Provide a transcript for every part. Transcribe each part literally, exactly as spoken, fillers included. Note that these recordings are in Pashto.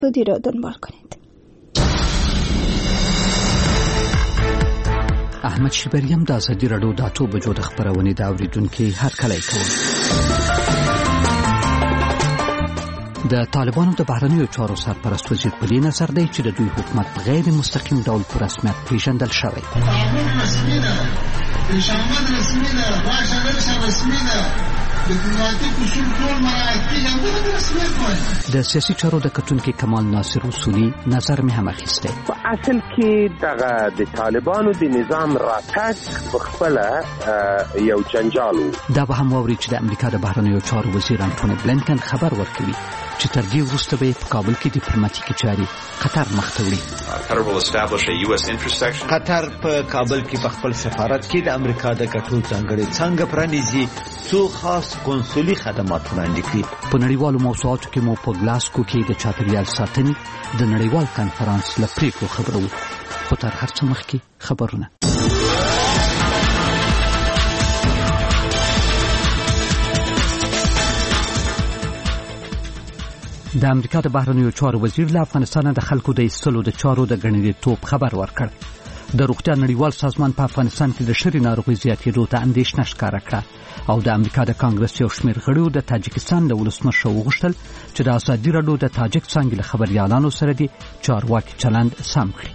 بدی را دنبال کنید. احمد شیبری هم د ازادي راډیو د اتو بجو د خبرونې د اوریدونکو هر کله کوي. د طالبانو د بهرنیو چارو سرپرست وزیر په دې نظر دی چې د دوی حکومت په غیر مستقیم ډول په رسمیت پیژندل شوی. پیشامد رسمي ده، واشه رسمي ده، ډیپلوماټیک اصول ټول مراعات کیږي، موږ رسمیت وایو. د سیاسي چارو د کتونکو کمال ناصر اصولي نظر مې هم اخیسته. په اصل کې دغه د طالبانو د نظام راتګ په خپل یو جنجال دا به هم ووري چې د امریکا د بهرنیو چارو وزیر انټونی بلینکن خبر ورکوي چې تر دې وروسته به په کابل کې ډیپلوماټیکي چارې قطر مخ ته وړي. قطر په کابل کې په خپل سفارت کې د امریکا د ګټو ځانګړي څنګه پرانیزي څو خاص کنسولي خدمات وړاندې کړي. په نړیوالو موضوعاتو کې مو په ګلاسکو کې د چاپیریال ساتنې د نړیوال کنفرانس له پریکړو خبرو. خو تر هر څه مخکې خبرونه. د امریکا د بهرنیو چارو وزیر له افغانستان د خلکو د ایستلو د چارو د غړیتوب خبر ورکړ. د روغتیا نړیوال سازمان په افغانستان کې د شری ناروغي زیاتېدو ته اندېښنه ښکاره کړه او د امریکا د کانګرس یو شمېر غړو د تاجکستان د ولسمشر وغوښتل چې د ازادي راډیو د تاجک څانګې له خبريالانو سره د چارواکي چلند سم کړي.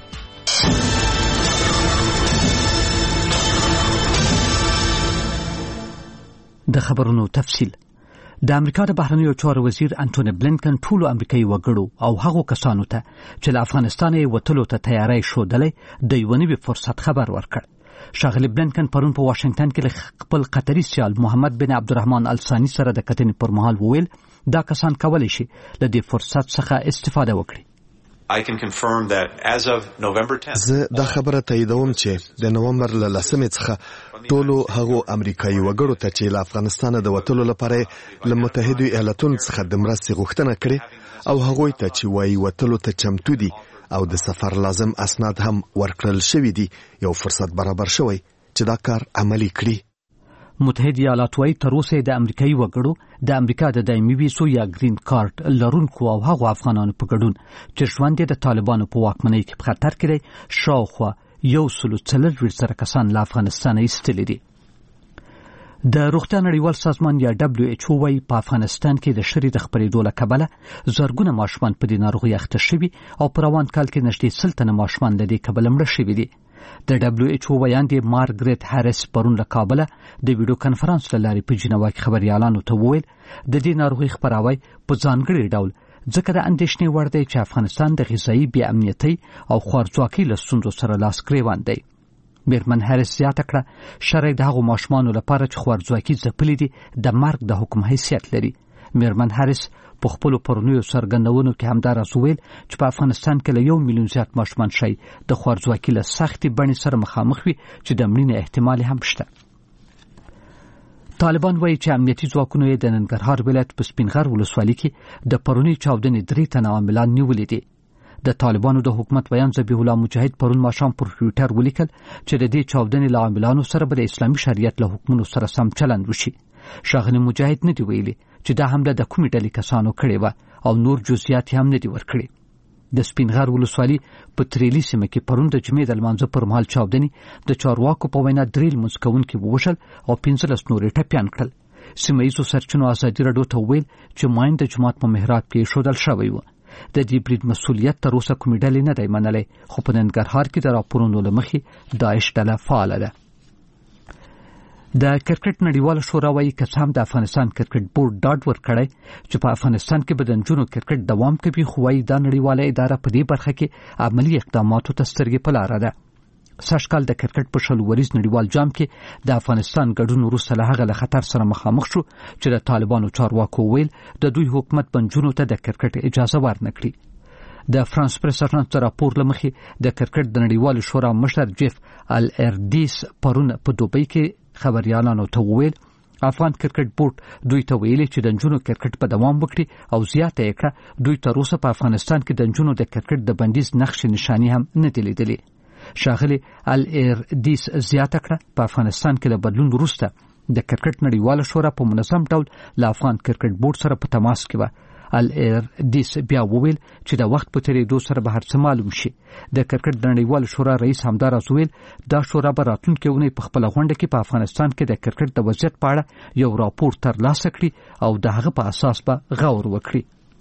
د خبرونو تفصیل. د امریکا د بهرنیو چارو وزیر انټونی بلینکن ټولو امریکایي وګړو او هغو کسانو ته چې له افغانستان یې وتلو ته تیاری ښودلی د یوه نوي فرصت خبر ورکړ. ښاغلي بلینکن پرون په واشنګټن کې له خپل قطري سیال محمد بن عبدالرحمن الثاني سره د کتنې پر مهال وویل دا کسان کولی شي له دې فرصت څخه استفاده وکړي. I can confirm that as of November tenth زه دا خبره تاییدوم چې د نومبر له لسمې څخه ټولو هغو امریکایي وګړو ته چې له افغانستان د وتلو لپاره له متحدو ایالاتونو څخه د مرستې غوښتنه کړې او هغوی ته چې وایي وتلو ته چمتو دي او د سفر لازم اسناد هم ورکړل شوي دي یو فرصت برابر شوی چې دا کار عملي کړي. متحده ایالات وايي تر اوسه د امریکایي وګړو د امریکا د دایمي ویزو یا گرین کارت لرونکو او هغو افغانانو په ګډون چې ژوند د طالبانو په واکمنۍ کې په خطر کې دی شاوخوا یو سلو څلور زره کسان له افغانستان ایستلي دي. د روغتیا نړیوال سازمان یا دبليو ایچ او وايي په افغانستان کې د شری د خپرېدو له کبله زرګونه ماشومان په دې ناروغي اخته شوي او په روان کال کې نږدې سل تنه ماشومان له دې کبله مړه شوي دي. د دبليو ایچ او ویان دی مارګریت هاریس پرون له کابل د ویډیو کانفرنس لاري په جنوا کې خبريالانو ته وویل د دې ناروغي خبراوي په ځانګړي ډول ځکه د اندېښنې وړ دی چې افغانستان د غذایی بې امنیتۍ او خوارځواکۍ له ستونزو سره لاس ګریوان دی. میرمن هاریس زیاته کړه شرعي د هغو ماشومانو لپاره چې خوارځواکي ځپلي دي د مرګ د حکم حیثیت لري. میرمن هاریس په خپل پرونیو سرګندونو کې همدارس ویل چې په افغانستان کې له یو میلیون زیات ماشومان شي د خوارځواکۍ له سختې بڼې سره مخامخ وي چې د مړینې احتمال هم شته. طالبان وایي چې امنیتي ځواکونو یې د ننګرهار ولایت په سپینغر ولسوالۍ کې د پرونی چاودنې درې تنه عاملان نیولي دي. د طالبانو د حکومت بیان ذبیح الله مجاهد پرون ماښام پر ټویټر ولیکل چې د دې چاودنې له عاملانو سره به د اسلامي شریعت له حکمونو سره سم چلند وشي. ښاغلي مجاهد نه دی ویلي چې دا حمله د کومې ډلې کسانو کړې وه او نور جزئیات هم نه دي ورکړي. د سپینغر ولسوالۍ په تریلي سیمه کې پرون د جمعې د لمانځه پر مهال چاودنې د چارواکو په وینا درې لمونځ کوونکي ووژل او پنځلس نور یې ټپیان کړل. سیمه ییزو سرچینو ازادي راډیو ته وویل چې ماین د جومات په محراب کې ایښودل شوی و. د دې برید مسؤلیت تر اوسه کومې ډلې نه دی منلی خو په ننګرهار کې د راپورونو له مخې داعش ډله فعاله ده. د کرکټ نړیواله شورا وايي که څه هم د افغانستان کرکټ بورډ ډاډ ورکړی چې په افغانستان کې به د نجونو کرکټ دوام کوي خو وايي دا نړیواله اداره په دې برخه کې عملي اقداماتو ته سترګې په لاره ده. سږکال د کرکټ په شل وریز نړیوال جام کې د افغانستان ګډون وروسته له هغه له خطر سره مخامخ شو چې د طالبانو چارواکو ویل د دوی حکومت بنجونو ته د کرکټ اجازه ورنکړي. د فرانس پریس اژانس راپور لمخې د کرکټ د نړیوال شورا مشر جیف الارډیس پرون په دوبۍ کې خبريالانو ته وویل افغان کرکټ بورډ دوی ته ویلي چې د نجونو کرکټ په دوام وکړي او زیاته یې کړه دوی تر اوسه په افغانستان کې د نجونو د کرکټ د بندیز نقش نشانی هم نه دي لیدلي. ښاغلي الارډیس زیاته کړه په افغانستان کې له بدلون وروسته د کرکټ نړیواله شورا په منظم ډول له افغان کرکټ بورډ سره په تماس کې و الاردیس بیا وویل چې د وخت په تیریدو سره به هر څه معلوم شي. د کرکټ د نړیوال شورا رئیس همداراز وویل دا شورا به راتلونکي اونۍ په خپله غونډه کې په افغانستان کې د کرکټ د وضعیت په اړه یو راپور ترلاسه کړي او د هغه په اساس به غور وکړي.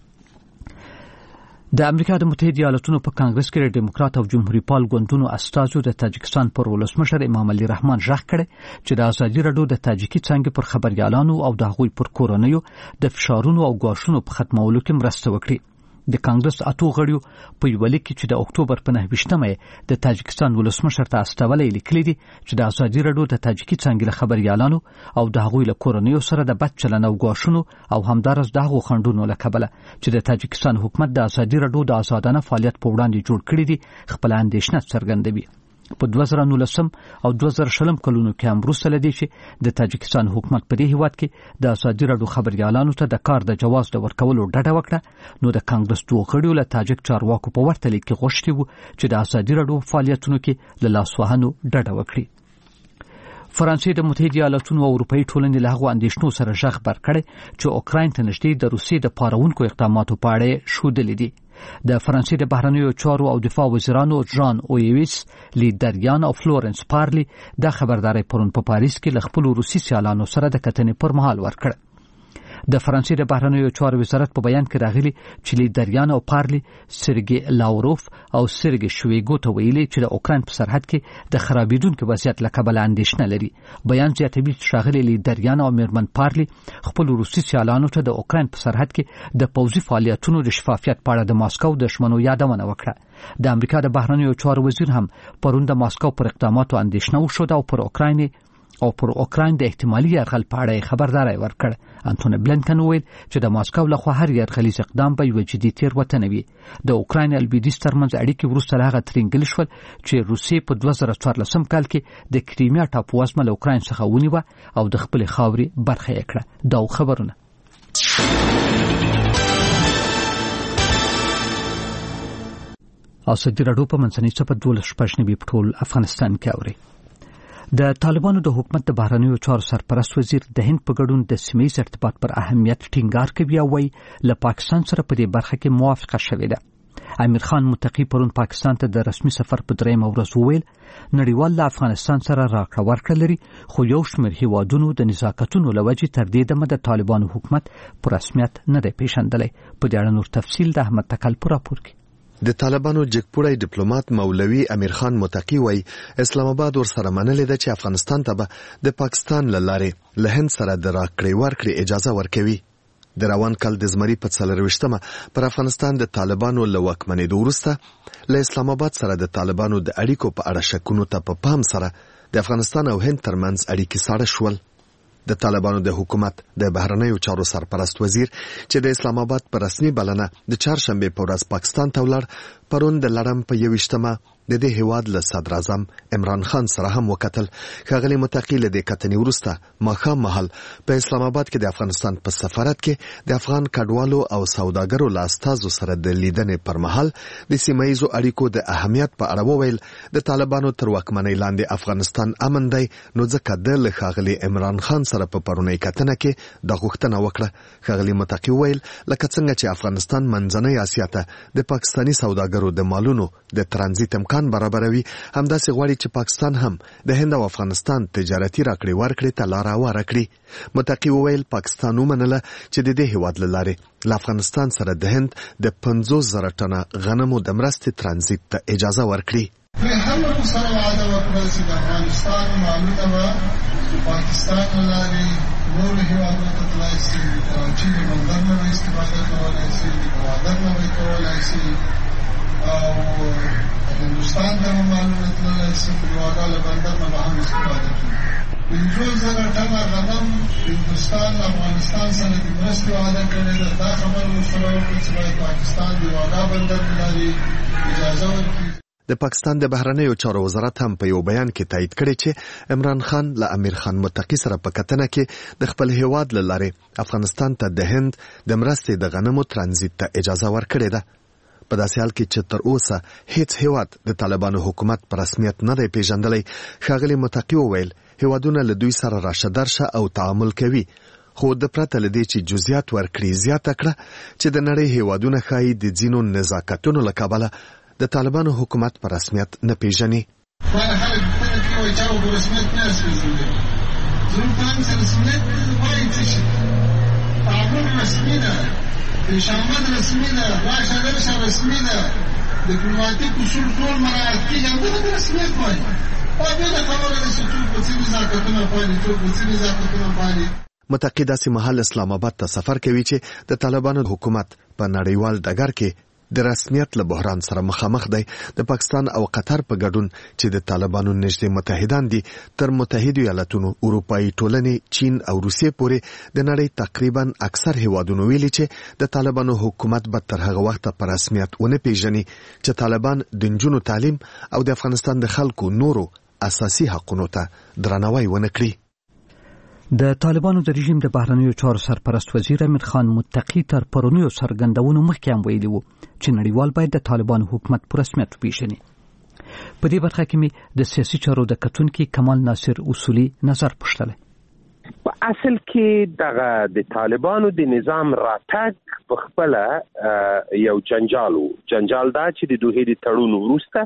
د امریکا د متحده ایالاتونو په کانګرس کې د ډیموکرات او جمهوریت پال ګوندونو استازو د تاجکستان پر ولسمشر امام علي رحمان ژغ کړی چې د ازادي راډیو د تاجکي څانګې پر خبريالانو او د هغوی پر کورنیو د فشارونو او ګواښونو په ختمولو کې مرسته وکړي. د کانګرس اتو غړیو په یو لیک کې چې د اکتوبر په نهه ویشتمه د تاجکستان ولسمشر ته استولی لیکلي دي چې د ازادي راډیو د تاجکي څانګې له خبريالانو او د هغوی له کورنیو سره د بد چلن او ګواښونو او همدارس د هغو خنډونو له کبله چې د تاجکستان حکومت د ازادي راډیو د آزادانه فعالیت په وړاندې جوړ کړي دي خپل اندېښنه څرګندوي. په دوه زره نولسم او دوه زره شلم کلونو کې هم وروسته له دې چې د تاجکستان حکومت په دې هیواد کې د ازادي راډیو خبريالانو ته د کار د جواز د ورکولو ډډه وکړه، نو د کانګرس دوه غړیو له تاجک چارواکو په ورته لیک کې غوښتي وو چې د ازادي راډیو فعالیتونو کې له لاسوهنو ډډه وکړي. فرانسې د متحده ایالاتونو او اروپאי ټولنې له هغو اندېښنو سره ژغ بر کړی چې اوکراین ته نږدې د روسیې د پارونکو اقداماتو په اړه ښودلي دي. د فرانسې د بهرنیو چارو او دفاع وزیرانو جان اویویس، لیدریان او فلورنس پارلی د خبرداري پرون په پاریس کې له خپل روسي سیالانو سره د کتنې پر مهال ورکړ. د فرانسې د بهرنیو چارو وزارت په بیان کې راغلي چې لیدریان او پارلی سرګي لاوروف او سرګي شویګو ته ویلي چې د اوکراین په سرحد کې د خرابېدونکو وضعیت له کبله اندېښنه لري. بیان زیاتوي چې ښاغلي لیدریان او میرمن پارلی خپل روسي سیالانو ته د اوکراین په سرحد کې د پوځي فعالیتونو د شفافیت په اړه د ماسکو د شمنو یادونه وکړه. د امریکا د بهرنیو چارو وزیر هم پرون د ماسکو پر اقداماتو اندېښنه وښوده او پر اوکراین او پر اوکراین د احتمالي یرغل په اړه خبرداري ورکړ. انټونی بلینکن وویل چې د ماسکو لخوا هر یرغلیز اقدام به یوه جدي تېروتنه وي. د اوکراین او لویدیځ ترمنځ اړیکې وروسته له هغه ترینګلې شول چې روسیې په دوه زره څوارلسم کال کې د کریمیا ټاپووزمه له اوکراین څخه ونیوه او د خپلې خاورې برخه یې کړه. دا خبرونه ازادي راډیو په منځنۍ څپه دولس شپږ نوي په ټول افغانستان کې اوري. د طالبانو د حکومت د بهرنیو چارو سرپرست وزیر د هند په ګډون د سیمه ییز ارتباط پر اهمیت ټینګار کوي او وايي له پاکستان سره په دې برخه کې موافقه شوې ده. امیر خان متقی پرون پاکستان ته د رسمي سفر په درېیمه ورځ وویل نړیوال له افغانستان سره راکړه ورکړه لري، خو یو شمېر هیوادونو د نزاکتونو له وجې تر دې دمه د طالبانو حکومت په رسمیت نه دی پیژندلی. په دې اړه نور تفصیل د احمد تکل په راپور کې. د طالبانو جګپوړی ډیپلوماټ مولوي امیر خان متقی وایي اسلام آباد ورسره منلې ده چې افغانستان ته به د پاکستان له لارې له هند سره د راکړې ورکړې اجازه ورکوي. د روان کال د زمري په څلرویشتمه پر افغانستان د طالبانو له واکمنېدو وروسته له اسلام آباد سره د طالبانو د اړیکو په اړه شکونو ته په پام سره د افغانستان او هند ترمنځ اړیکې ساړه شول. د طالبانو د حکومت د بهرنیو چارو سرپرست وزیر چې د اسلام آباد په رسمي بلنه د چهارشنبه په ورځ پاکستان ته ولاړ، پرون د لړم په یویشتمه د دې هیواد له صدر اعظم عمران خان سره هم وکتل. ښاغلي متقی له دې کتنې وروسته ماښام مهال په اسلام آباد کې د افغانستان په سفارت کې د افغان کډوالو او سوداګرو له استازو سره د لیدنې پر مهال د سیمه ییزو اړیکو د اهمیت په اړه وویل. د طالبانو تر واکمنۍ لاندې افغانستان امن دی، نو ځکه د له ښاغلي عمران خان سره په پرونۍ کتنه کې د غوښتنه وکړه. ښاغلي متقی وویل لکه څنګه چې افغانستان منځنۍ اسیا ته د پاکستاني سوداګرو د مالونو د ترانزیت امکان برابروي، همداسې غواړي چې پاکستان هم د هند او افغانستان تجارتي راکړې ورکړې ته لاره هواره کړي. متقی وویل پاکستان ومنله چې د دې هیواد له لارې له افغانستان سره د هند د پنځوس زره ټنه غنمو د مرستې ترانزیت ته اجازه ورکړي. هم سره وعده وکړه چې د افغانستان مالونه به پاکستان له لارې نورو هیوادونو ته تللی شي، کراچي د بندر نه به استفاده کولی شي، د بوادر نه به کولی شي، او هندوستان ته به مالونه تللی شي، په یواګا له بندر نه به هم استفاده کوي. پنځوس زره ټنه غنم هندوستان له افغانستان سره د مرستې وعده کړې ده. دا خبره ورسره وکړه چې باید پاکستان د یواګا بندر له لارې اجازه ورکړي. د پاکستان د بهرنیو چارو وزارت هم په یو بیان کې تایید کړی چې عمران خان له امیر خان متقی سره په کتنه کې د خپل هیواد له لارې افغانستان ته د هند د مرستې د غنمو ترانزیت ته اجازه ورکړې ده. په داسې حال کې چې تر اوسه هیڅ هیواد د طالبانو حکومت په رسمیت نه دی پیژندلی. ښاغلي متقی وویل هیوادونه له دوی سره راشه درشه او تعامل کوي، خو د پرته لدې چې جزئیات ورکړي زیاته کړه چې د نړۍ هیوادونه ښایي د ځینو نزاکتونو له کبله د طالبانو حکومت په رسمیت نه پیژني. باید خلک پوښتنه کوي چې هغه په رسمیت نه پیژني. زموږ په هم سره رسمیت وایي څه شي. تعامل رسمي ده، پیشامد رسمي ده، راشه درشه رسمي ده، ډیپلوماتیک اصول ټول مراعات کېږي، همدغه د رسمیت وایي. او بېله خبره ده چې څوک په څه نزاکتونه پالي، څوک په څه نزاکتونه پالي. متقي داسې مهال اسلام آباد ته سفر کوي چې د طالبانو حکومت په نړیوال ډګر کې د رسمیت له بحران سره مخامخ دی. د پاکستان او قطر په ګډون چې د طالبانو نږدې متحدان دي، تر متحدو ایالاتونو، اروپایي ټولنې، چین او روسیې پورې د نړۍ تقریبا اکثر هیوادونو ویلي چې د طالبانو حکومت به تر هغه وخته په رسمیت ونه پیژني چې طالبان د نجونو تعلیم او د افغانستان د خلکو نورو اساسي حقونو ته درناوی ونه کړي. د طالبانو د رژیم د بهرنیو چارو سرپرست وزیر امیر خان متقي تر پرونیو څرګندونو مخکې هم ویلي وو چې نړیوال باید د طالبانو حکومت په رسمیت وپیژني. په دې برخه کې مې د سیاسي چارو د کتونکي کمال ناصر اصولي نظر پوښتلی. په اصل کې دغه د طالبانو د نظام راتګ په خپله یو جنجال و. جنجال دا چې د دوی د تړون وروسته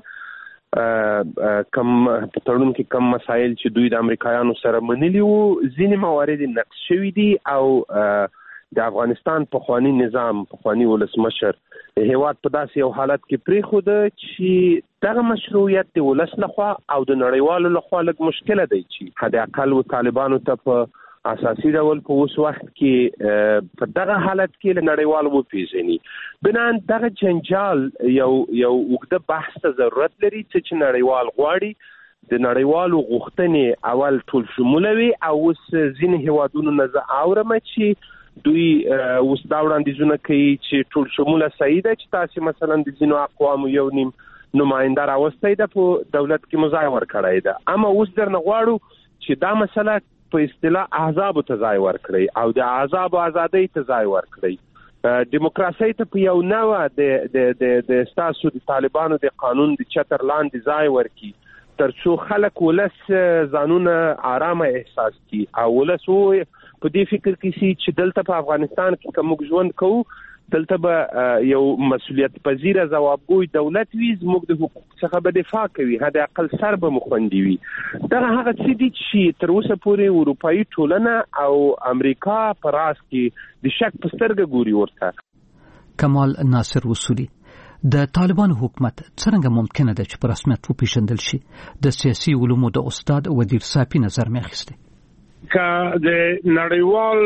کم په تړون کې کم مسایل چې دوی د امریکایانو سره منلي وو، ځینې موارد نقض شوي دي او د افغانستان پخوانی نظام، پخوانی ولسمشر هیواد په داسې یو حالت کې پرېښوده چې دغه مشروعیت د ولس لخوا او د نړیوالو لخوا لږ مشکله دی چې حد اقل و طالبانو ته په اساسي ډول په اوس وخت کې په دغه حالت کې له نړیوالو وپیژني. بنان دغه جنجال یو یو اوږده بحث ته ضرورت لري چې نړیوال غواړي د نړیوالو غوښتنې اول ټول شموله وي او اوس ځینې هیوادونو نه زه اورم چې دوی اوس دا وړاندیزونه کوي چې ټول شموله صحیح ده چې تاسې مثلا د ځینو اقوامو یو نیم نماینده راوستی ده په دولت کې مو ځای ورکړی ده، اما اوس درنه غواړو چې دا مسله په اصطلاح احزابو ته ځای ورکړي او د احزابو ازادۍ ته ځای ورکړي. دیموکراسي ته په یو نوع د د د ستاسو د طالبانو د قانون د چتر لاندې ځای ورکړي ترڅو خلک ولس ځانونه آرامه احساس کړي او ولس په دې فکر کې سي چې دلته په افغانستان کې کوم ژوند کوو، دلته به یو مسؤلیت پذیره ځوابګوی دولت وي، زموږ د حقوق څخه به دفاع کوي، حد اقل سر به مو خوندي وي. دغه هغه څه دي چې تر اوسه پورې اروپایي ټولنه او امریکا په راس کې د شک په سترګه ګوري ورته. کمال ناصر اصولي: د طالبانو حکومت څنګه ممکنه ده چې په رسمیت وپیژندل شي؟ د سیاسي علومو د استاد ودیر صافي نظر مې اخیستی. که د نړیوال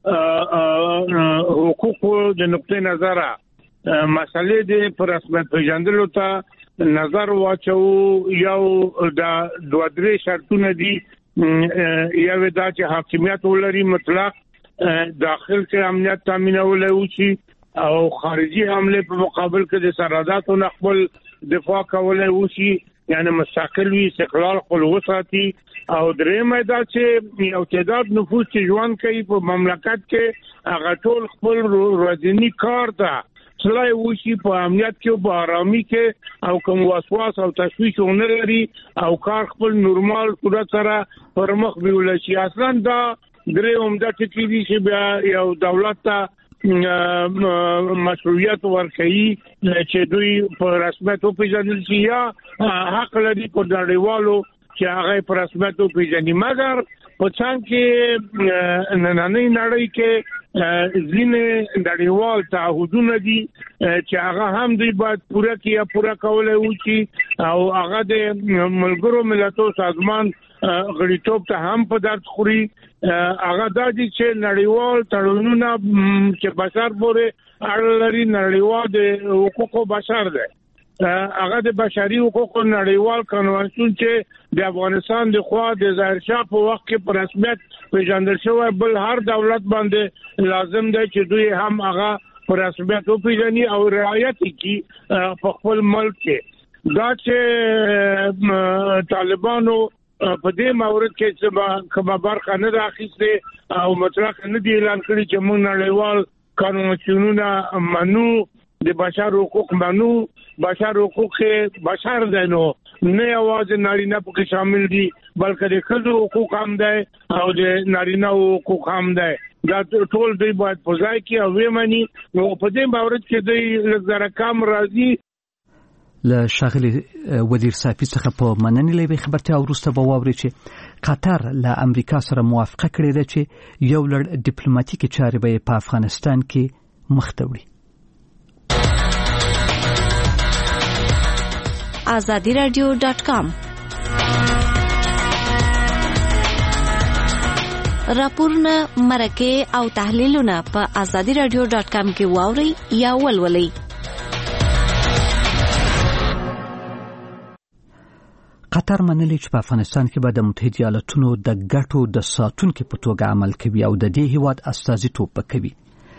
حقوقو د نقطې نظره مسلې د پر رسمیت پیژندلو ته نظر واچو، یو د دوه درې شرطونه دي. یو دا چې حاکمیت ولري مطلق، داخل کې امنیت تامینول وشي او خارجي حمله په مقابل کې د سرحداتو نه خپل دفاع کولای وشي، یعنی مستقل وي، استقلال خپل وساتي. او درېمه دا چې یو تعداد نفوس چې ژوند کوي په مملکت کې هغه ټول خپل ورځنی کار ته سلای وشي په امنیت کې او په آرامي کې او کوم وسواس او تشویش ونه لري او کار خپل نورمال صورت سره پر مخ بیول شي. اصلا دا درې عمده ټکي دي چې بیا یو دولت ته مشروعیت ورکړي چې دوی په رسمیت وپیژندل شي یا حق لري په نړیوالو چې هغه په رسمیت وپیژني. مګر په څنګه کې نننۍ نړۍ کې ځینې نړیوال تعهدونه دي چې هغه هم دوی باید پوره کړي یا پوره کولای وشي او هغه د ملګرو ملتونو سازمان غړیتوب ته هم په درد خوري. هغه دا دي چې نړیوال تړونونه چې بشر پورې اړه لري، نړیوال د حقوقو بشر دی، هغه د بشري حقوقو نړیوال کنوانسیون چې د افغانستان د خوا د ظاهر شاه په وخت کې په رسمیت پیژندل شوی، بل هر دولت باندې لازم دی چې دوی هم هغه په رسمیت وپیژني او رعایت کړي په خپل ملک کې. دا چې طالبانو په دې مورد کې چې کومه برخه نه راخیسته او مطلق نه دی اعلان کړی چې موږ نړیوال قانونونه منو، د بشر حقوق منو. بشر حقوق بشر دی، نو نه یوازې نارینه پکې شامل دي بلکې د ښځو حقوق هم دی او د نارینه حقوق هم دی. دا ټول دوی باید په ځای کې او ومني نو په دې باور کې دوی لږ کم راځي. له ښاغلي وزیر صافي څخه په مننې لوي خبرتیا وروسته به واوري چې قطر له امریکا سره موافقه کړې ده چې یو لړ ډیپلوماټیکي چارې به په افغانستان کې مخ ته وړي. آزادی رادیو ډاټ کام راپورونه مرکه او تحلیلونه په آزادی رادیو ډاټ کام کې واوري یا ولولئ. قطر منلي چې په افغانستان کې به د متحده ایالاتونو د ګټو د ساتونکو په توګه عمل کوي او د دې هیواد استازیتوب کوي.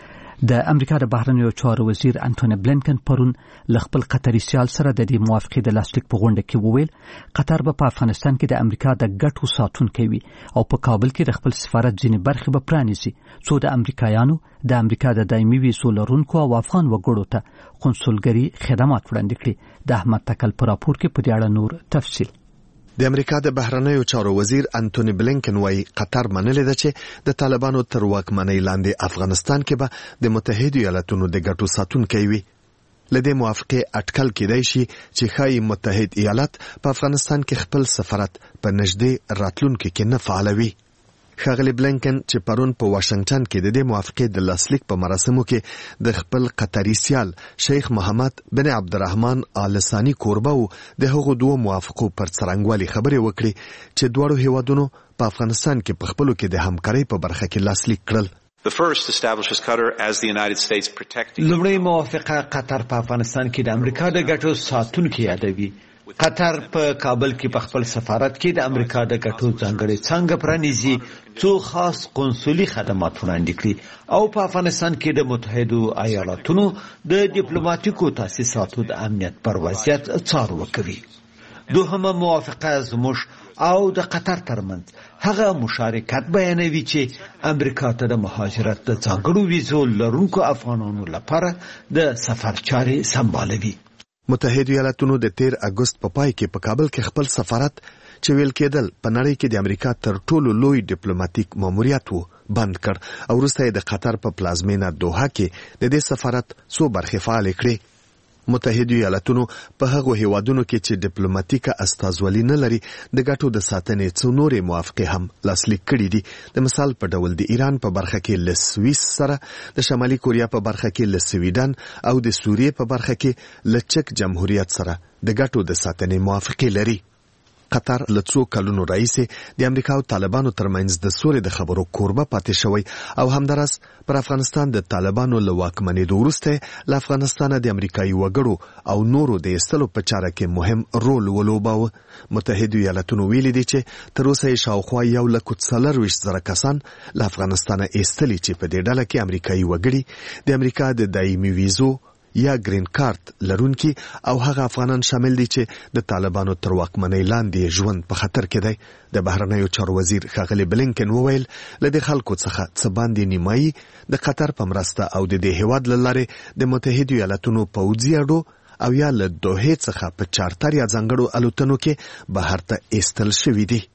د امریکا د بهرنیو چارو وزیر انټونی بلینکن پرون له خپل قطري سیال سره د دې موافقې د لاسلیک په غونډه کې وویل قطر به په افغانستان کې د امریکا د ګټو ساتونکی وي او په کابل کې د خپل سفارت ځینې برخې به پرانیزي څو د امریکایانو د امریکا د دایمي ویزو لرونکو او افغان وګړو ته قونسلګري خدمات وړاندې کړي. د احمد تکل په راپور کې په دې اړه نور تفصیل. د امریکا د بهرنیو چارو وزیر انټونی بلینکن وايي قطر منلې ده چې د طالبانو تر واکمنۍ لاندې افغانستان کې به د متحده ایالاتونو د ګټو ساتونکي وي. لدې موافقه اټکل کېدای شي چې ښايي متحده ایالات په افغانستان کې خپل سفارت په نږدې راتلونکو کې نه فعالوي. ښاغلي بلینکن چې پرون په واشنگټن کې د دې موافقې د لاسلیک په مراسمو کې د خپل قطري سیال شیخ محمد بن عبدالرحمن آل ثاني کوربه د هغو دوه موافقو پر څرنګوالي خبرې وکړي چې دواړو هیوادونو په افغانستان کې په خپلو کې د همکارۍ په برخه کې لاسلیک کړل. The first establishes Qatar as the United States protecting. لومړی موافقه قطر په افغانستان کې د امریکا د ګټو ساتونکي یادوي. قطر په کابل کې په خپل سفارت کې د امریکا د ګټو ځانګړي څنګه پرانیزي څو خاص قونسلي خدمات وړاندې کړي او په افغانستان کې د متحده ایالاتونو د ډیپلوماټیکو تاسیساتو د امنیت پر وضعیت څار وکړي. دوهمه موافقه زموږ او د قطر ترمنځ هغه مشارکت بیانوي چې امریکا ته د مهاجرت د ځانګړو ویزو لرونکو افغانانو لپاره د سفر چارې سمبالوي. متحده ایالاتونو د تیر اگست په پای کې په کابل کې خپل سفارت چې ویل کېدل په نړۍ کې د امریکا تر ټولو لوی ډیپلوماټیک ماموریت وو بند کړ او وروسته د قطر په پلازمینه دوحه کې د دې سفارت څو برخې فعال کړې. متحده ایالاتونو په هغو هیوادونو کې چې ډیپلوماټیکه استازولي نه لري د ګټو د ساتنې څو نورې موافقې هم لاسلیک کړي دي. د مثال په ډول د ایران په برخه کې له سویس سره، د شمالي کوریا په برخه کې له سویډن او د سوریې په برخه کې له چک جمهوریت سره د ګټو د ساتنې موافقې لري. قطر له څو کلونو راهیسې د امریکا او طالبانو ترمنځ د سولې د خبرو کوربه پاتې شوی او همدارس پر افغانستان د طالبانو له واکمنېدو وروسته له افغانستانه د امریکایي وګړو او نورو د ایستلو په چاره کې مهم رول ولوباوه. متحده ایالاتونو ویلي دي چې تر اوسه یې شاوخوا یو لک څلرویشت زره کسان له افغانستانه ایستلي چې په دې ډله کې امریکایي وګړي د امریکا د دایمي ویزو یا گرین کارت لرونکي او هغه افغانان شامل دي چې د طالبانو تر واکمنۍ لاندې ژوند په خطر کې دی. د بهرنیو چارو وزیر ښاغلي بلینکن وویل له دې خلکو څخه څه باندې نیمایي د قطر په مرسته او د دې هیواد له لارې د متحده ایالاتونو پوځي اډو او یا له دوحې څخه په چارتر یا ځانګړو الوتنو کې بهر ته ایستل شوي دي.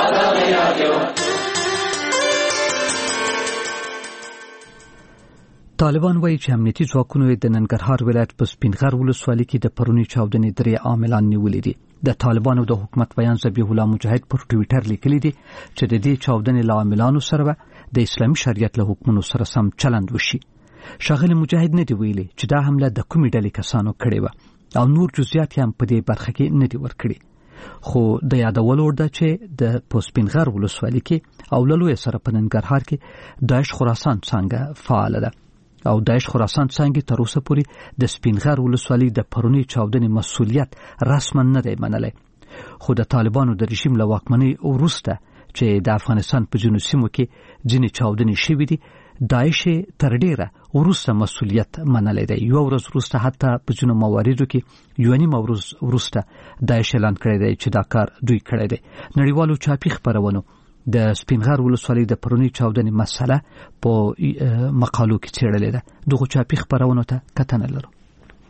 طالبان وایي چې امنیتي ځواکونو د ننګرهار ولایت په سپینغر ولسوالۍ کې د پرونی چاودنې درې عاملان نیولي دي. د طالبانو د حکومت بیان ذبیح الله مجاهد پر ټویټر لیکلي دي چې د دې چاودنې له عاملانو سره د اسلامي شریعت له حکمونو سره سم چلند وشي. ښاغلي مجاهد نه دی ویلي چې دا حمله د کومې ډلې کسانو کړې وه او نور جزئیات هم په دې برخه کې نه دي ورکړي. خو د یادولو ده چې د پوسپینغر ولسوالۍ کې او له لوی سره په ننګرهار کې داعش خراسان څنګه فعال ده او داعش خراسان څنګه تر اوسه پورې د سپینغر ولسوالۍ د پرونی چاودنې مسؤلیت رسما نه دی منلی. خو د طالبانو د رژیم له واکمنۍ وروسته چې د افغانستان په ځینو سیمو کې ځینې چاودنې شوې دي داعش تر ډیره وروسته مسؤلیت منلی دی. یو ورځ وروسته حتی په ځینو مواردو کې یو نیم ورځ وروسته داعش اعلان کړی دی چې دا کار دوی کړی دی. نړیوالو چاپي خپرونو د سپینغر ولسوالۍ د پرونی چاودنې مسله په مقالو کې څېړلې ده. دغه چاپي خپرونو ته کتنه لرو.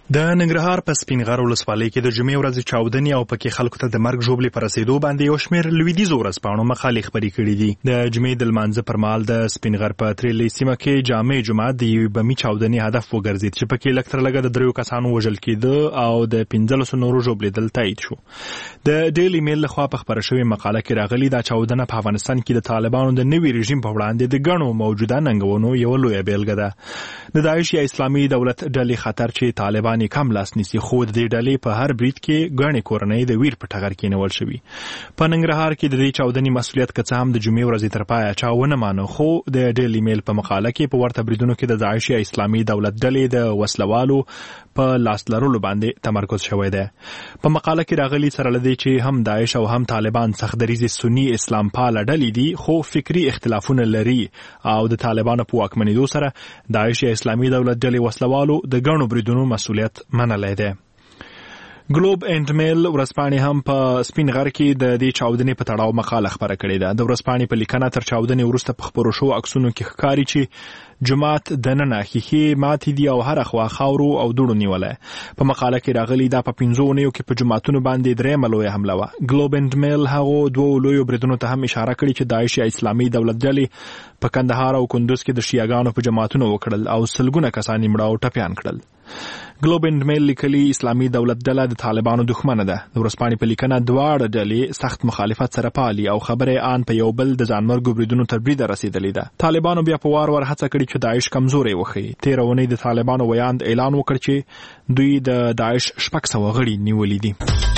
د ننګرهار په سپینغر ولسوالۍ کې د جمعې ورځې چاودنې او پکې خلکو ته د مرګ ژوبلې پر رسیدو باندې یو شمېر لویدیځو ورځپاڼو مقالې خپرې کړې دي. د جمعې د لمانځه پر مهال د سپینغر په تریلې سیمه کې جامع جومات د یوې بمي چاودنې هدف وګرځېد چې پکې لږ تر لږه د دریو کسانو وژل کېده او د پنځلسو نورو ژوبلېدل تایید شو. د ډیلی میل لخوا په خپره شوې مقاله کې راغلي دا چاودنه په افغانستان کې د طالبانو د نوي رژیم په وړاندې د ګڼو موجوده ننګونو یوه لویه بیلګه ده. د داعش یا اسلامي دولت ډلې خطر چې طالبان یې کم لاس نیسي خو د دې ډلې په هر برید کې ګڼې کورنۍ د ویر په ټغر کې نیول شوي. په ننګرهار کې د دې چاودنې مسؤلیت که څه هم د جمعې ورځې تر پایه چا ونه مانه، خو د ډیلی میل په مقاله کې په ورته بریدونو کې د داعش یا اسلامي دولت ډلې د وسلوالو په لاس لرلو باندې تمرکز شوی دی. په مقاله کې راغلي سره له دې چې هم داعش او هم طالبان سختدریځې سني اسلام پاله ډلې دي، خو فکري اختلافونه لري او د طالبانو په واکمنېدو سره داعش یا اسلامي دولت ډلې وسلوالو د ګڼو بریدونو مسؤلیت منلی دی. ګلوب اینډ میل ورځپاڼې هم په سپین غر کې د دې چاودنې په تړاو مقاله خپره کړې ده. د ورځپاڼې په لیکنه تر چاودنې وروسته په خپرو شوو عکسونو کې ښکاري چې جومات دننه ښیښې ماتې دي او هره خوا خاورو او دوړو نیولی. په مقاله کې راغلي دا په پنځو اونیو کې په جوماتونو باندې درېیمه لویه حمله وه. ګلوب اینډ میل هغو دوو لویو بریدونو ته هم اشاره کړې چې داعش یا اسلامي دولت ډلې په کندهار او کندوز کې د شیعاګانو په جماعتونو وکړل او سلګونه کسان یې مړه او ټپیان کړل. ګلوب اینډ میل لیکلي اسلامي دولت ډله د طالبانو دښمنه ده. د ورځپاڼې په لیکنه دواړه ډلې سخت مخالفت سره پالي او خبرې آن په یو بل د ځانمرګو بریدونو تر بریده رسېدلې ده. طالبانو بیا په وار وار هڅه کړې چې داعش کمزوری وښيي. تېره اونۍ د طالبانو ویاند اعلان وکړ چې دوی د داعش شپږ سوه غړي نیولي دي.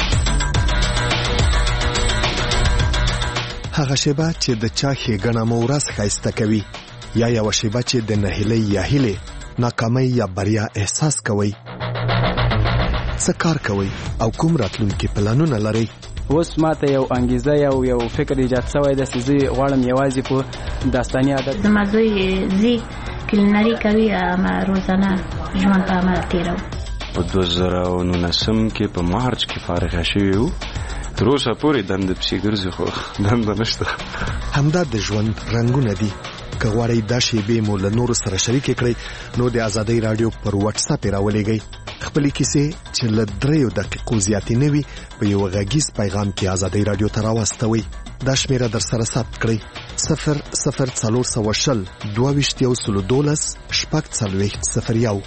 هغه شیبه چې د چا ښېګڼه مو ورځ ښایسته کوي، یا یوه شیبه چې د نهیلۍ یا هیلې ناکامۍ یا بریا احساس کوئ. څه کار کوئ او کوم راتلونکي پلانونه لرئ؟ اوس ماته یو انګیزه یو یو فکر ایجاد شوی دی چې زه غواړم یوازې په داستاني عادت زما زوی زی کلینري کوي، اما روزانه ژوند په عمل تېروم. په دوه زره او نولسم کې په مارچ کې فارغه شوي وو. تر اوسه پورې دنده پسې ګرځي خو دنده نشته. همدا د ژوند رنګونه دي. که غواړئ دا شیبې مو له نورو سره شریکې کړئ نو د ازادۍ راډیو پر واتس اپ یې راولېږئ. خپلې کیسې چې له دریو دقیقو زیاتې نه وي په یو غږیز پیغام کې ازادۍ راډیو ته راواستوئ. دا شمیره در سره ثبت کړئ: صفر صفر څلور سوه شل دوه ویشت یو سلو دولس شپږ څلوېښت صفر یو.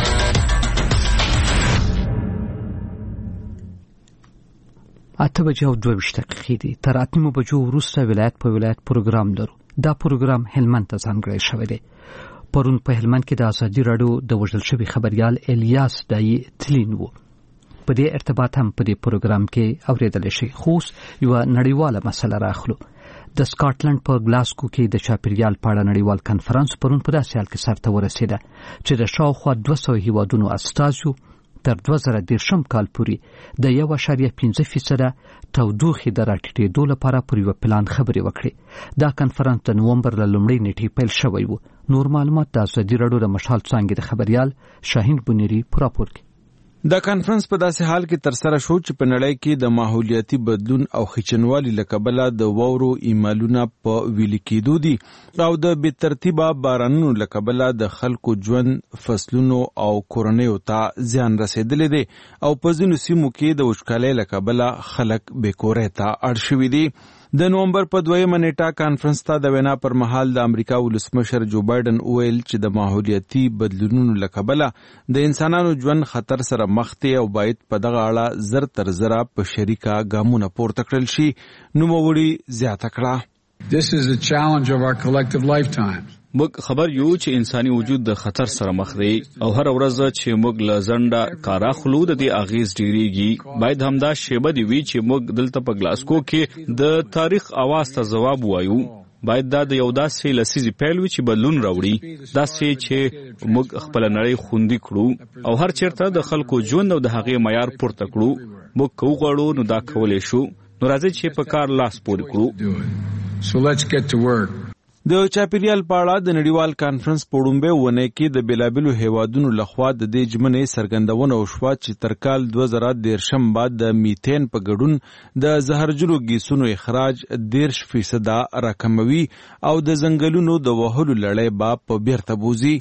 اته بجې او دوه ویشت دقیقې دي. تر اتمو بجو وروسته ولایت په ولایت پروګرام لرو. دا پروګرام هلمند ته ځانګړی شوی دی. پرون په هلمند کې د ازادي راډیو د وژل شوي خبریال الیاس دایي تلین و. په دې ارتباط هم په دې پروګرام کې اورېدلی شي. خو اوس یوه نړیواله مسله راخلو. د سکاټلند په ګلاسکو کې د چاپیریال په اړه نړیوال کنفرانس پرون په داسې حال کې سرته ورسېده چې د شاوخوا دوه سوه هیوادونو استازو تر دوه زره دېرشم کال پورې د یو اعشاریه پنځه فیصده تودوخې د راټیټېدو لپاره پر یوه پلان خبرې وکړې. دا کنفرانس د نومبر له لومړۍ نیټې پیل شوی و. نور معلومات د ازادي راډیو د مشال څانګې د خبریال شاهین بنيري په راپور کې. دا کانفرنس په داسې حال کې تر سره شو چې په نړۍ کې د ماحولیاتي بدلون او خچنوالي له کبله د واورو ایمالونه په ویلي کېدو دي او د بې ترتیبه بارانونو له کبله د خلکو ژوند، فصلونو او کورنیو ته زیان رسېدلی دی او په ځینو سیمو کې د وچکالۍ له کبله خلک بې کورۍ ته اړ شوي دي. د نومبر په دویمه نیټه کانفرنس ته د وینا پر مهال د امریکا ولسمشر جو بایدن وویل چې د ماحولیاتي بدلونونو له کبله د انسانانو ژوند خطر سره مخ دی او باید په دغه اړه زر تر زره په شریکه ګامونه پورته کړل شي. نوموړي زیاته کړه: This is a challenge of our collective lifetimes. موږ خبر یو چې انساني وجود د خطر سره مخ دی او هر ورځ چې موږ له ځنډه کار اخلو د دې اغیز ډیریږي. باید همدا شیبه دی وی چې موږ دلته په ګلاسکو کې د تاریخ اواز ته ځواب وایو. باید دا د یو داسې لسیزې پیل وي چې بدلون راوړي، داسې چې موږ خپل نړۍ خوندي کړو او هر چیرته د خلکو ژوند او د هغې معیار پورته کړو. موږ که وغواړو نو دا کولی شو. نو راځئ چې په کار لاس پورې کړو. So let's get to work. د چاپیریال په اړه د نړیوال کانفرنس په وړومبۍ اونۍ کې د بېلابېلو هیوادونو لخوا د دې ژمنې څرګندونه وشوه چې تر کال دوه زره دېرشم بعد د میتین په ګډون د زهرجنو ګیسونو اخراج دېرش فیصده راکموي او د ځنګلونو د وهلو لړۍ به په بیرته بوځي.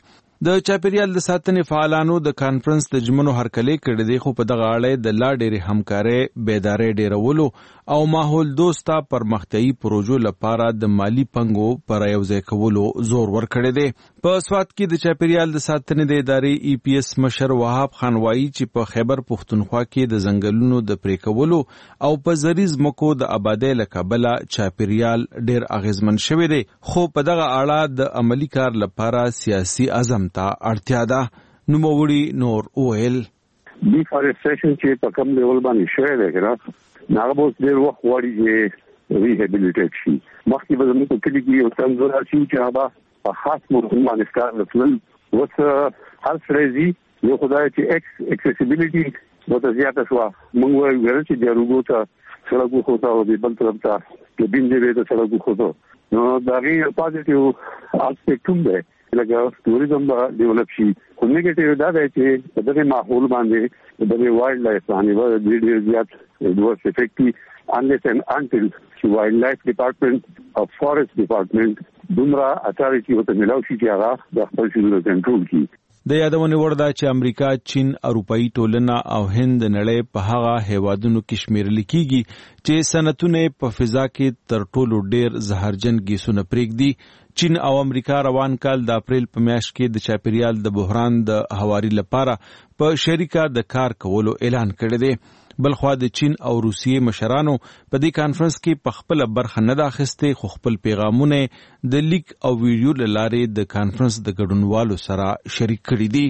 د چاپیریال د ساتنې فعالانو د کانفرنس د جمنو هرکلی کړی دی، خو په دغه اړه د لا ډېرې همکارۍ بیدارۍ ډېرولو او ماحول دوسته پرمختیایي پروژو لپاره د مالی پنګو پر یوځای کولو زور ورکړی دی. په سوات کې د چاپیریال د ساتنې د ادارې ای پی ایس مشر وهاب خان وایي چې په خیبر پښتونخوا کې د ځنګلونو د پرې کولو او په زرعي ځمکو د آبادۍ له کبله چاپیریال ډېر اغېزمن شوی دی، خو په دغه اړه د عملي کار لپاره سیاسي عزم ته اړتیا ده. نوموړي نور وویل ډیفارسټریشن چې په کوم لیول باندې شوی دی کنه هغه به ډېر وخت غواړي چې ریهابیلیټیټ شي. مخکې به زموږ په کلي کې یو څنګه راشي چې هغه په خاص موضوع باندې کار وکړل. اوس هر سړی یو خدای چې ایکس اکسیسیبিলিټي ورته زیاته شو. موږ وایو چې د روغو ته سړکو خو ته او د بل طرف ته د بینځې د سړکو خو ته نو دا غي پوزټیو اسپیکټ هم دی لکه ټوریزم به ډیولپ شي. خو نیگیټیو دا دی چې په دغه ماحول باندې د وایلډ لایف باندې د ډېر زیات ډیورس افیکټي unless and until چې وایلډ لایف ډپارټمنټ او فارست ډپارټمنټ دومره اتارټي وته ملاوي چې هغه د خپل شنو کنټرول کړي. د یادونې وړ ده چې امریکا، چین، اروپایي ټولنه او هند د نړۍ په هغه هیوادونو کې شمیرل کیږي چې صنعتونه په فضا کې تر ټولو ډېر زهرجن ګیسونه پرېږدي. چین او امریکا روان کال د اپریل په میاشت کې د چاپیریال د بحران د هواري لپاره په شریکه د کار کولو اعلان کړی دی. بلخوا د چین او روسیې مشرانو په دې کانفرنس کې په خپل برخه نه ده اخیستې، خو خپل پیغامونه د لیک او ویډیو له لارې د کانفرنس د ګډونوالو سره شریک کړي دي.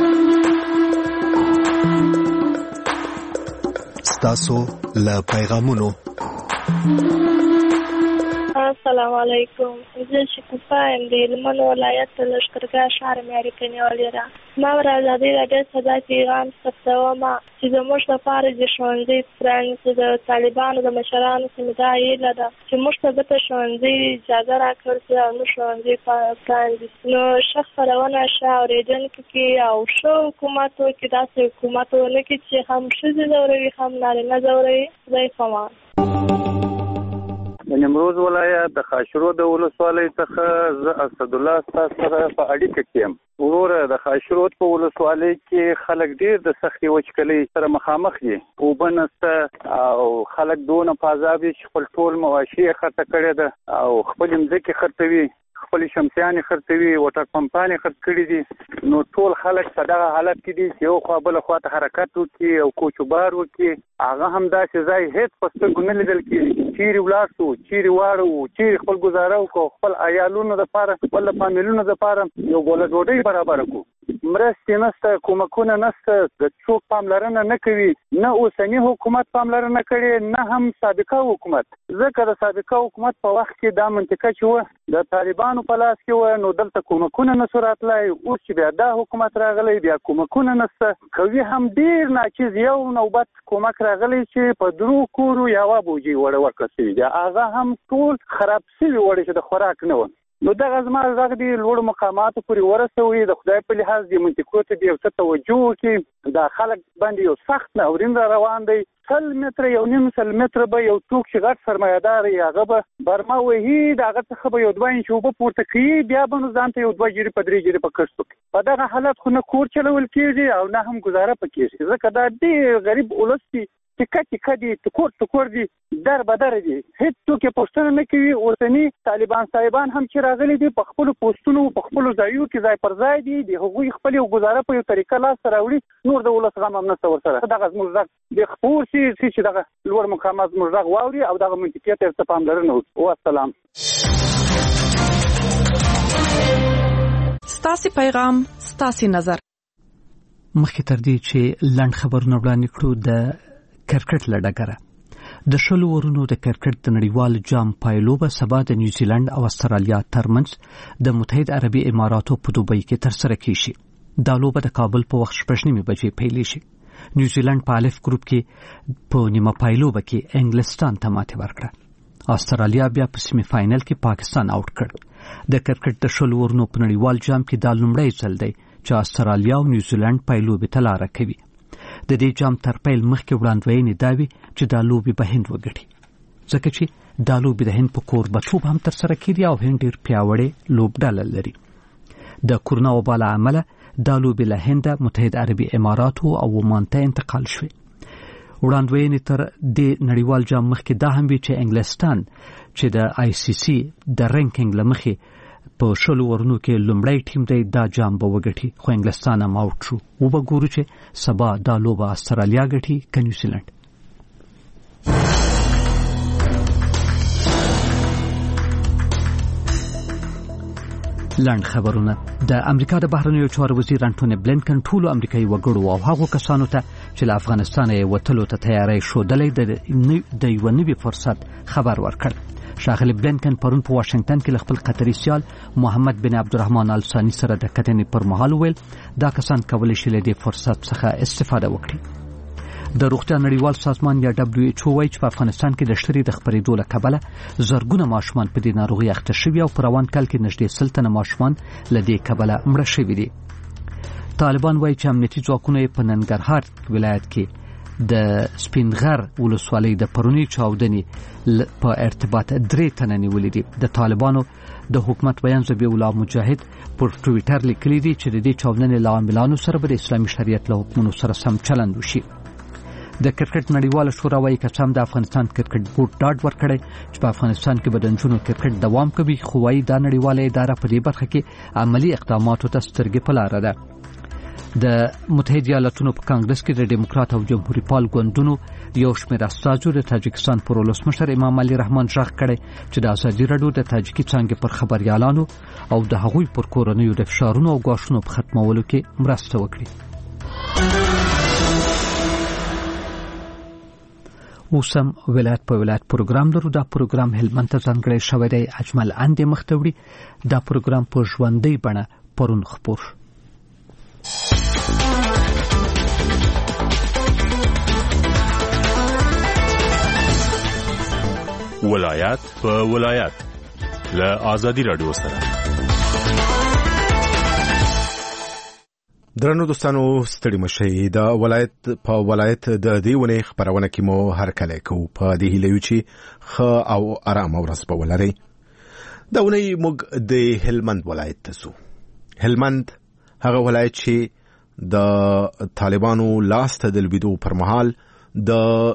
ستاسو له پیغامونو السلام علیکم. زه شکوفا یم د هلمند ولایت د لښکرګاه ښار معیاري کنیوالې را. ما ور ازادي راډیو څخه دا پیغام ثبتوم چې زموږ لپاره د ښوونځي پرانیستل د طالبانو د مشرانو څخه دا هیله ده چې موږ ته به ښوونځي اجازه راکړل شي او موږ ښوونځي پرانیستو. نو ښه خپرونه ښه اورېدونکي کې او ښه حکومت وکړي، داسې حکومت ونه کړي چې هم ښځې ځوروي هم نارینه ځوروي. خدای پامان. د نیمروز ولایت د خاشرود د ولسوالۍ څخه زه اسد الله تاسو سره په اړیکه کې یم. وروره د خاشرود په ولسوالۍ کې خلک ډیر د سختي وچکلۍ سره مخامخ دي. اوبه نشته او خلک دونه په عذاب دي چې خپل ټول مواشي خرڅ کړي ده او خپل ځمکې خرڅوي، خپل شمسيانې خرڅوي، وټر پمپانې خرڅ کړي دي. نو ټول خلک په دغه حالت کې دي چې یو خوا بل خوا ته حرکت وکړي او کوچوبار وکړي. هغه هم داسې ځای هیڅ په سترګو نه لیدل کېږي. چیرې ولاړ شو، چیرې واړو، چیرې خپل ګزاره وکړو، خپل عیالونو دپاره، خپل فامیلونو دپاره یو ګوله ډوډۍ برابره کړو. مرستې نشته، کومکونه نشته، د څوک پاملرنه نه کوي، نه اوسني حکومت پاملرنه کړې نه هم سابقه حکومت. ځکه د سابقه حکومت په وخت کې دا منطقه چې وه د طالبانو په لاس کې وه، نو دلته کومکونه نشو راتلی. اوس چې بیا دا حکومت راغلی بیا کومکونه نشته، کوي هم ډېر ناچیز یو نوبت کومک راغلی چې په درو کورو یوه بوجۍ وړه ورکړل شوي دي، هغه هم ټول خراب شوي وړې چې د خوراک نه وه. نو دغه زما غږ دی لوړو مقاماتو پورې ورسوي، د خدای په لحاظ دې منطقو ته دې یو څه توجه وکړي. دا خلک باندې یو سخت ناورین را روان دی. سل متره یو نیم سل متره به یو څوک چې غټ سرمایه‌دار وي هغه به برما وهي، د هغه څخه به یو دوه انچه اوبه پورته کوي، بیا به نو ځان ته یو دوه جرې په درې جرې په کښت وکړي. په دغه حالت خو نه کور چلول کېږي او نه هم ګزاره پکېږي، ځکه دا ډېر غریب ولس دي. ټکه ټکه دي، ټکور ټکور دي، در بدر دي، هیڅ څوک یې پوښتنه نه کوي. اوسني طالبان صاحبان هم چې راغلي دي په خپلو پوسټونو په خپلو ځایو کې ځای پر ځای دي، د هغوی خپل یو ګزاره په یو طریقه لاسته راوړي. نور د ولس غم هم نشته ورسره. دغه زموږ غږ د خپور شي چې دغه لوړ مقامات زموږ غږ واوري او دغه منطقې ته ورته پاملرنه وکړي. والسلام. ستاسې پیغام، ستاسې نظر. مخکې تر دې چې لنډ خبرونه وړاندې کړو د کرکټ لډګره د شلو ورونو د کرکټ د نړیوال جام پایلوبه سبا د نیوزیلند او استرالیا ترمنځ د متحد عربي اماراتو په دوبۍ کې ترسره کیږي. دا لوبه د کابل په وخت شپږ نیمې بجې پیلېږي. نیوزیلند په الف ګروپ کې په نیمه پایلوبه کې انګلستان ته ماتې ورکړه. استرالیا بیا په سیمه فائنل کې پاکستان آوټ کړ. د کرکټ د شلو ورونو په نړیوال جام کې دا لومړی ځل دی چې استرالیا او نیوزیلند پایلوبې ته لاره کوي. د دې جام تر پیل مخکې وړاندوینې دا وي چې دا لوبې به هند وګټي، ځکه چې دا لوبې د هند په کوربهتوب هم ترسره کېږي او هند ډېر پیاوړې لوبډله لري. د کورونا وبا له امله دا لوبې له هند، متحده عربي اماراتو او عمان ته انتقال شوې. وړاندوینې تر دې نړیوال جام مخکې دا هم وی چې انګلستان چې د آی سی سی د رینکینګ لمخې په شلو ورونو کې لومړی ټیم دی دا جام به وګټي، خو انګلستان هم آوټ شو. وبګورو چې سبا دا لوبه استرالیا ګټي که نیوزیلند. لاند خبرونه. د امریکا د بهرنیو چارو وزیر انټونی بلینکن ټولو امریکایي وګړو او هغو کسانو ته چې له افغانستان یې وتلو ته تیاری ښودلی د یوه نوي فرصت خبر ورکړ. ښاغلي بلینکن پرون په واشنګټن کې له خپل قطري سیال محمد بن عبدالرحمن آل ثاني سره د کتنې پر مهال وویل دا کسان کولی شي له دې فرصت څخه استفاده وکړي. د روغتیا نړیوال سازمان یا دبليو ایچ او وايي چې په افغانستان کې د شتري د خپرېدو له کبله زرګونه ماشومان په دې ناروغي اخته شوي او په روان کال کې نږدې سل تنه ماشومان له دې کبله مړه شوي دي. طالبان وايي چې امنیتي ځواکونه په ننګرهار ولایت کې د سپینغر ولسوالۍ د پرونی چاودنې په ارتباط درې تنه نیولې دي. د طالبانو د حکومت بیان ذبیح الله مجاهد پر ټویټر لیکلي دي چې د دې چاودنې له عاملانو سره به د اسلامي شریعت له حکمونو سره سم چلند وشي. د کرکټ نړیواله شورا وايي که څه هم د افغانستان کرکټ بورډ ډاډ ورکړی چې په افغانستان کې به د نجونو کرکټ دوام کوي، خو وايي دا نړیواله اداره په دې برخه کې عملی اقداماتو ته سترګې په لاره ده. د متحده ایالاتونو په کانګرس کې د ډیموکرات او جمهوریت پال ګوندونو یو شمېر استازو د تاجکستان پر ولسمشر امام علي رحمان ژغ کړی چې د ازادي راډیو د تاجکي څانګې پر خبريالانو او د هغوی پر کورنیو د فشارونو او ګواښونو په ختمولو کې مرسته وکړي. اوسم ولایت په ولایت پروګرام لرو. دا پروګرام هلمند ته ځانګړی شوی دی. اجمل اندې مخته وړي. دا پروګرام په ژوندۍ بڼه پرون خپور شو. ولایت په ولایت له ازادي رادیو سره. درنو دوستانو ستړي مشي. د ولایت په ولایت د دې ونې خبرونه کې مو هر کله کو په دې هیله چې خ او آرام ورځ په ولري. دا ونې موږ د هلمند ولایت ته سو. هلمند هغه ولایت چې د طالبانو لاس ته د لویدو پر مهال د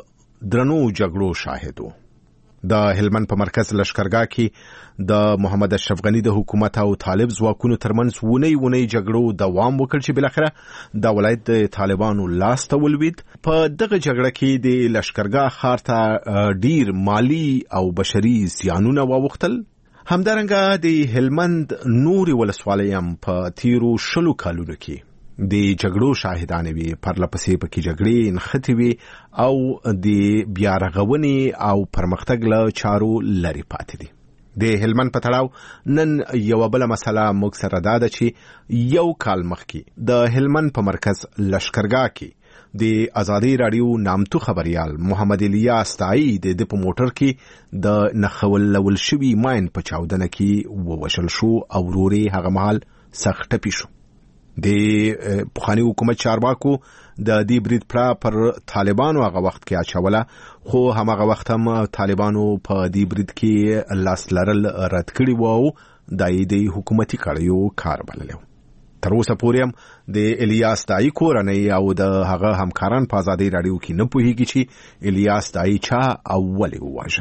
درنو جګړو شاهدو. د هلمند په مرکز لشکرګاه کې د محمد اشرف غنی د حکومت او طالب ځواکونو ترمنځ ونی ونی جګړو دوام وکړ چې بل اخره د ولایت د طالبانو لاس ته ولوید. په دغه جګړه کې د لشکرګاه ښار ته ډیر مالی او بشري زیانونه واوښتل. همدارنګه د هلمند نوري ولسوالۍ هم په تیرو شلو کالونو کې د جګړو شاهدان وي، پرلپسې پکې جګړې نښتې وي او د بیا رغونې او پرمختګ له چارو لري پاتې دي. د هلمند په تړاو نن یو بل مسله موږ سره دا ده چې یو کال مخکې د هلمند په مرکز لشکرګاه کې د ازادي رادیو نامتو خبريال محمد الیاس تایی د په موټر کې د نخول لول شوی ماین په چاودنه کې ووشل شو او وروري هغه مهال سخت ټپي شو. د پخوانی حکومت چارواکو د دې برید پلا پر طالبانو هغه وخت کې اچوله، خو همغه وخت هم طالبانو په دې برید کې لاس لرل رد کړی وو. د دې حکومتي کړیو کار بللو. تر اوسه پورې هم د الیاس دای کورنۍ او د هغه همکاران په ازادي رادیو کې نه پوهیږي چې الیاس دای چا اول وواژه.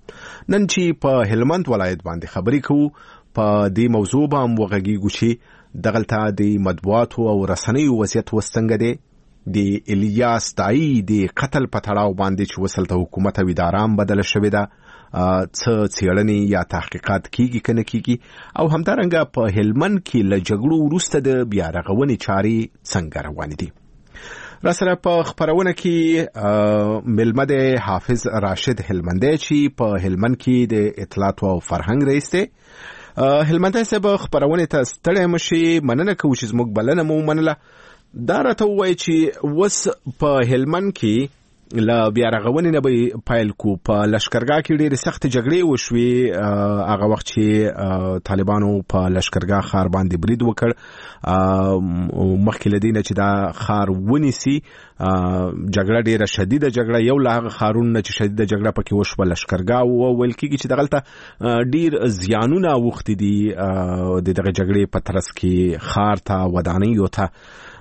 نن چې په هلمند ولایت باندې خبرې کوو په دې موضوع باندې وغږیږو چې دغلته د مطبوعاتو او رسنیو وضعیت وستنګ دی. د الیاس دای د قتل په تړاو باندې چې وسلته حکومت او ادارام بدل شوې ده، څه څېړنې یا تحقیقات کیږي کنه کیږي، او همدارنګه په هلمند کې له جګړو وروسته د بیا رغونې چارې څنګه روانې دي. را سره په خبرونه کې ملمه د حافظ راشد هلمندی چې په هلمند کې د اطلاعات او فرهنګ رئیس دی. هلمندی صاحب خبرونه ته ستړی مشي، مننه کوم چې زموږ بلنه مو منله. دا راته وایي چې وس په هلمند کې ل بیا رغونې نه به پایل کو په لشکرګاه کې ډېرې سخت جګړې وشوې هغه وخت چې طالبانو په لشکرګاه ښار باندې برید وکړ مخکې له دې نه چې دا ښار ونیسي جګړه ډېره شدیده جګړه یو له هغه ښارونو چې شدیده جګړه پکې وشوه لشکرګاه وویل کېږي چې دغلته ډېر زیانونه اوښتي دي د دغه جګړې په ترڅ کې ښار ته ودانیو ته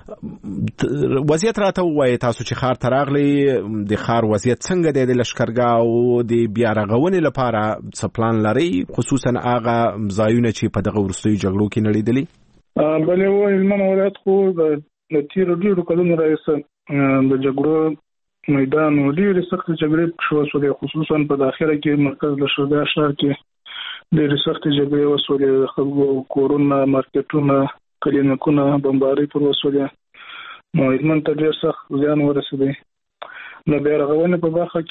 وضعیت راته ووایي تاسو چې ښار ته راغلی د ښار وضعیت څنګه دی د لشکرګاه او د بیا رغونې لپاره څه پلان لرئ خصوصا هغه ځایونه چې په دغه وروستیو جګړو کې نړېدلي بلې و هلمند ولایت خو د تېرو ډېرو کلونو راهیسې د جګړو میدان و ډېرې سختې جګړې پکې وشولې خصوصا په داخله کې مرکز لشکرګاه ښار کې ډېرې سختې جګړې وشولې د خلکو کورونه مارکیټونه کلینیکونه بمبارۍ پر وشولې نو هلمند ته ډېر سخت زیان ورسېدی نو بیا رغونې په برخه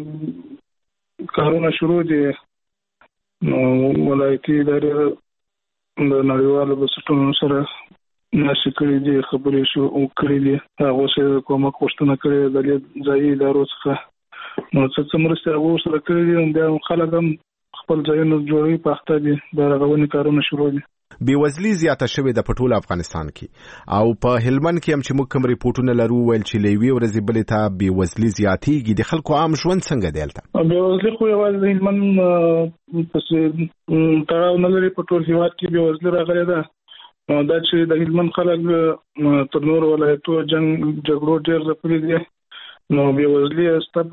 کې کارونه شروع دي نو ولایتي ادارې د نړیوالو بنسټونو سره ناشې کړي دي خبرې شو کړي دي هغه څه کومک غوښتنه کړې د ځایي ادارو څخه نو څه څه مرسته هغه سره کړي دي بیا خلک هم خپل ځایونه جوړوي په اخته دي د رغونې کارونه شروع دي بیوزلي زیاته شوې د په ټول افغانستان کې او په هلمند کې هم چې موږ کوم ریپورتونه لرو ویل چې له یوې ورځې بلې ته بیوزلي زیاتېږي د خلکو عام ژوند څنګه دی هلته بیوزلي خو یوازې د هلمند پسې تړاو نه لري په ټول هېواد کې بیوزلي راغلې ده دا چې د هلمند خلک تر نورو ولایتو جنګ جګړو ډېر ځپلي دي نو بیوزلي سته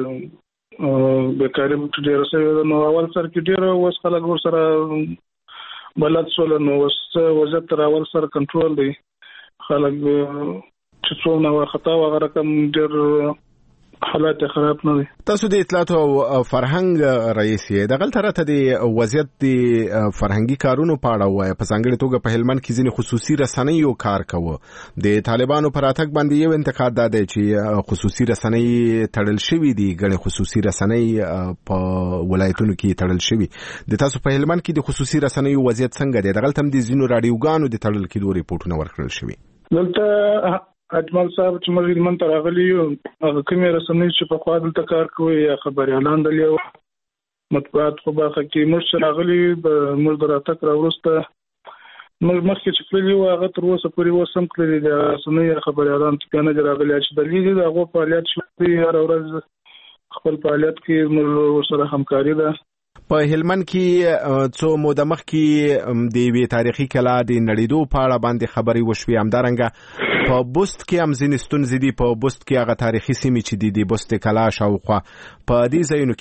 پکښې بیکاري ډېره شوې ده نو اول سر کې ډېره اوس خلک ورسره بلد سول نو وضعیت تر اول سره کنټرول دی خلک چې څومره خطا وغه رقم ډېر حالات خراب نه دي تاسو د اطلاعات او فرهنګ رئیس یې د غلطه راته د وضعیت د فرهنګي کارونو په اړه وایي په ځانګړي توګه په هلمند کې ځینې خصوصي رسنیو کار کوي د طالبانو پر اتک باندې یو انتقاد ده چې خصوصي رسنۍ تړل شوې دي ګڼې خصوصي رسنۍ په ولایتونو کې تړل شوې د تاسو په هلمند کې د خصوصي رسنیو وضعیت څنګه دی د غلطه هم د ځینو رادیوګانو د تړل کېدو ریپورتونه ورکړل شوي دلته اجمل صاحب چې موږ هلمند ته راغلي یو هغه کومې رسنۍ چې په خوا دلته کار کوي یا خبریالان دلته یو مطبوعات په برخه کې موږ چې راغلي موږ د راتګ راوروسته موږ مخکې چې کړلي وو هغه تر اوسه پورې اوس هم کړلي دي رسنۍ یا خبریالان چې نه دي راغلي چې دلیل دی هغه فعالیت شوی هر ورځ خپل فعالیت کې موږ سره همکاري ده په هلمند کې څو موده مخکې د یوې تاریخي کلا د نړېدو په اړه باندې خبرې وشوې همدارنګه په بست کې هم ځینې ستونزې دي په بست کې هغه تاریخي سیمې چې دي د بست کلا شاوخوا په دې ځایونو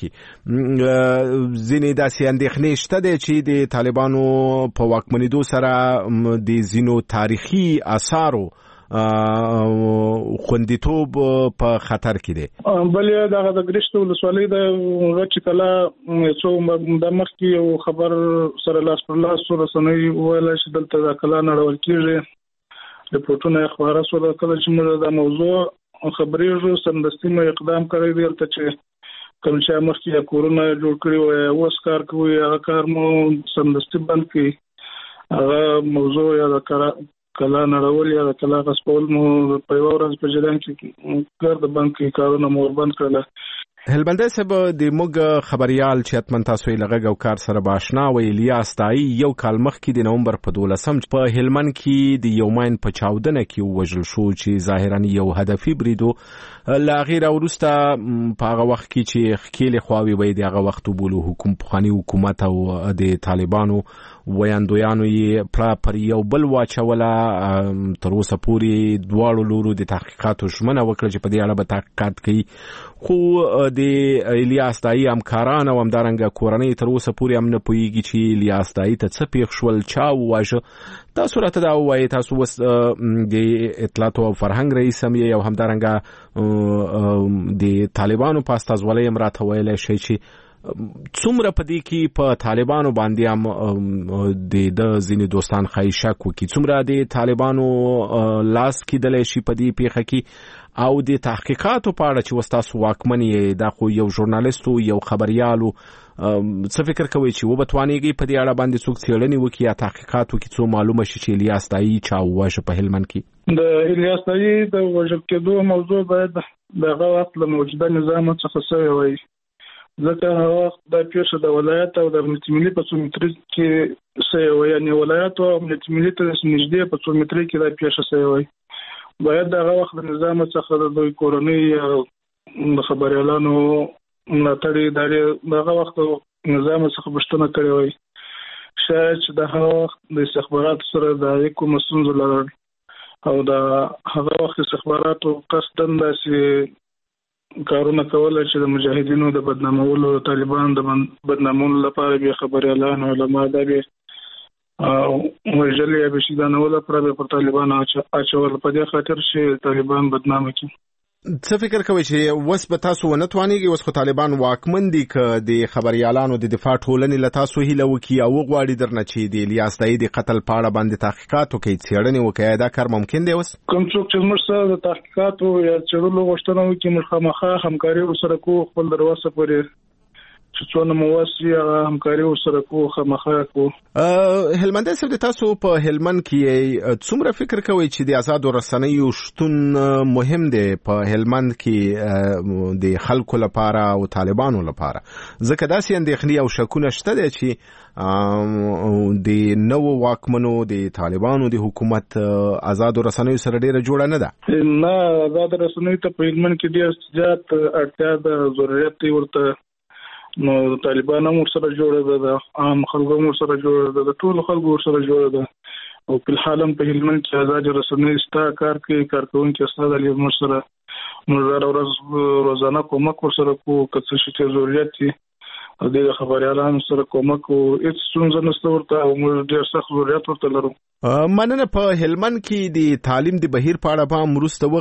کې ځینې داسې اندېښنې شته دی چې د طالبانو په واکمنېدو سره د ځینو تاریخي آثارو خوندیتوب په خطر کې دي بلې دغه د ګرشت ولسوالۍ د غچ کلا څو د مخکې یو خبر سره لاس پر لاس رسنۍ ویل چې دلته د کلا نړول کېږي ریپورتونه اخبار سره کله چې موږ د موضوع خبرېږو سمدستي مو اقدام کړی دی ته چې کوم چې مخکې کورونه جوړ کړی و اوس کار کوي هغه کار مو سمدستي بند کړي هغه موضوع یا د کلا نړول یا د کلا غصبول مو په یو ورځ په جریان کې ګرد بانک کارونه مو بند کړل هلمندي صاحب د موږ خبريال چې اتمن تاسو یې لغه او کار سره باشنا و الیاس تای یو کال مخکې د نومبر په دولسم په هلمند کې د یومین په چاودنه کې وژل شو چې ظاهرا یو هدفي بریدو لا غیر ورسته په هغه وخت کې چې خکېل خواوي وي دغه وخت بولو حکومت خاني حکومت او د طالبانو ویاندویانو یې پر یو بل واچوله تر اوسه پورې دواړو لورو د تحقیقاتو ژمنه وکړه چې په دې اړه به تحقیقات کوي خو د الیاس دای همکاران او همدارنګه کورنۍ تر اوسه پورې هم نه پوهیږي چې الیاس دای ته څه پیښ شول چا وواژه تاسو راته دا ووایئ تاسو اوس د اطلاعات او فرهنګ رئیس هم یې او همدارنګه د طالبانو په استازولۍ هم راته ویلی شئ چې څومره په دې کې په طالبانو باندې هم د ځینې دوستان ښایي شک وکړي څومره د طالبانو لاس کېدلی شي په دې پیښه کې او د تحقیقاتو په اړه چې وستاسو واکمن یې دا خو یو ژورنالیستو یو خبريالو څه فکر کوي چې و به توانیږي په دې اړه باندې څوک څېړنې وکړي یا تحقیقات وکړي څو معلومه شي چې الیاس تایي چا وواژه په هلمند کې؟ د الیاس تایي د وژل کېدو موضوع باید دغه وخت له موجوده نظام څخه سوی وای، ځکه هغه وخت د پیښه د ولایت او د امنیت ملي په څو متري کې سوی وای، یعنی ولایت او امنیت ملي ته نږدې په څو متري کې د پیښه سوی وای. باید دغه وخت د نظام څخه د دوی کورنۍ د خبريالانو ملاتړ ادارې دغه وخت نظام څخه پوښتنه کړې وای، شاید چې د هغه وخت د استخباراتو سره د اړیکو مسؤل لرل او د هغه وخت استخباراتو قصداً داسې کارونه کول چې د مجاهدینو د بدنامولو، طالبان د بدنامولو لپاره به خبريالان علما د به او وجلې به شیدانول لپاره پر طالبان اچول په دې خاطر چې طالبان بدنامه کړي. څه فکر کوي چې وس به تاسو ونه توانیږي وس خو طالبان واکمن دي ک د خبريالانو د دفاع ټولنې له تاسو هیله وکي او غواړي درنه چې د الیاس تایي د قتل په اړه باندې تحقیقات وکړي، څېړنې وکړي، دا کار ممکن دی؟ وس کوم څوک چې موږ سره د تحقیقاتو یا څېړلو غوښتنه وکړي موږ خامخا همکاري ورسره کوو، خپل دروازه پورې چې څونه مواسي همکاري ورسره کوو، خامخا کوو. هلمندي صاحب تاسو په هلمند کې څومره فکر کوي چې د آزادو رسنیو شتون مهم دی په هلمند کې د خلکو لپاره او طالبانو لپاره؟ ځکه داسې اندېښنې او شکونه شته دي چې د نوو واکمنو د طالبانو د حکومت آزادو رسنیو سره ډیره جوړه نه ده. نه، آزاد رسنیو ته په هلمند کې ډیر زیات اړتیا ده، ضرورت دی ورته. نو طالبان هم ورسره جوړه ده، د عام خلکو هم ورسره جوړه ده، د ټولو خلکو ورسره جوړه ده. او په حال هم په هلمند کې آزاد رسنۍ ستا کار کوي، کارکوونکي استاد علي موږ سره موږ هر ورځ روزانه کومک ورسره کوو، که څه شي ته ضرورت وي او د خبريالانو سره کومک کوو، هیڅ ستونزه نشته ورته او موږ ډېر سخت ضرورت ورته لرو. مننه. په هلمند کې د تعلیم د بهیر په اړه به هم وروسته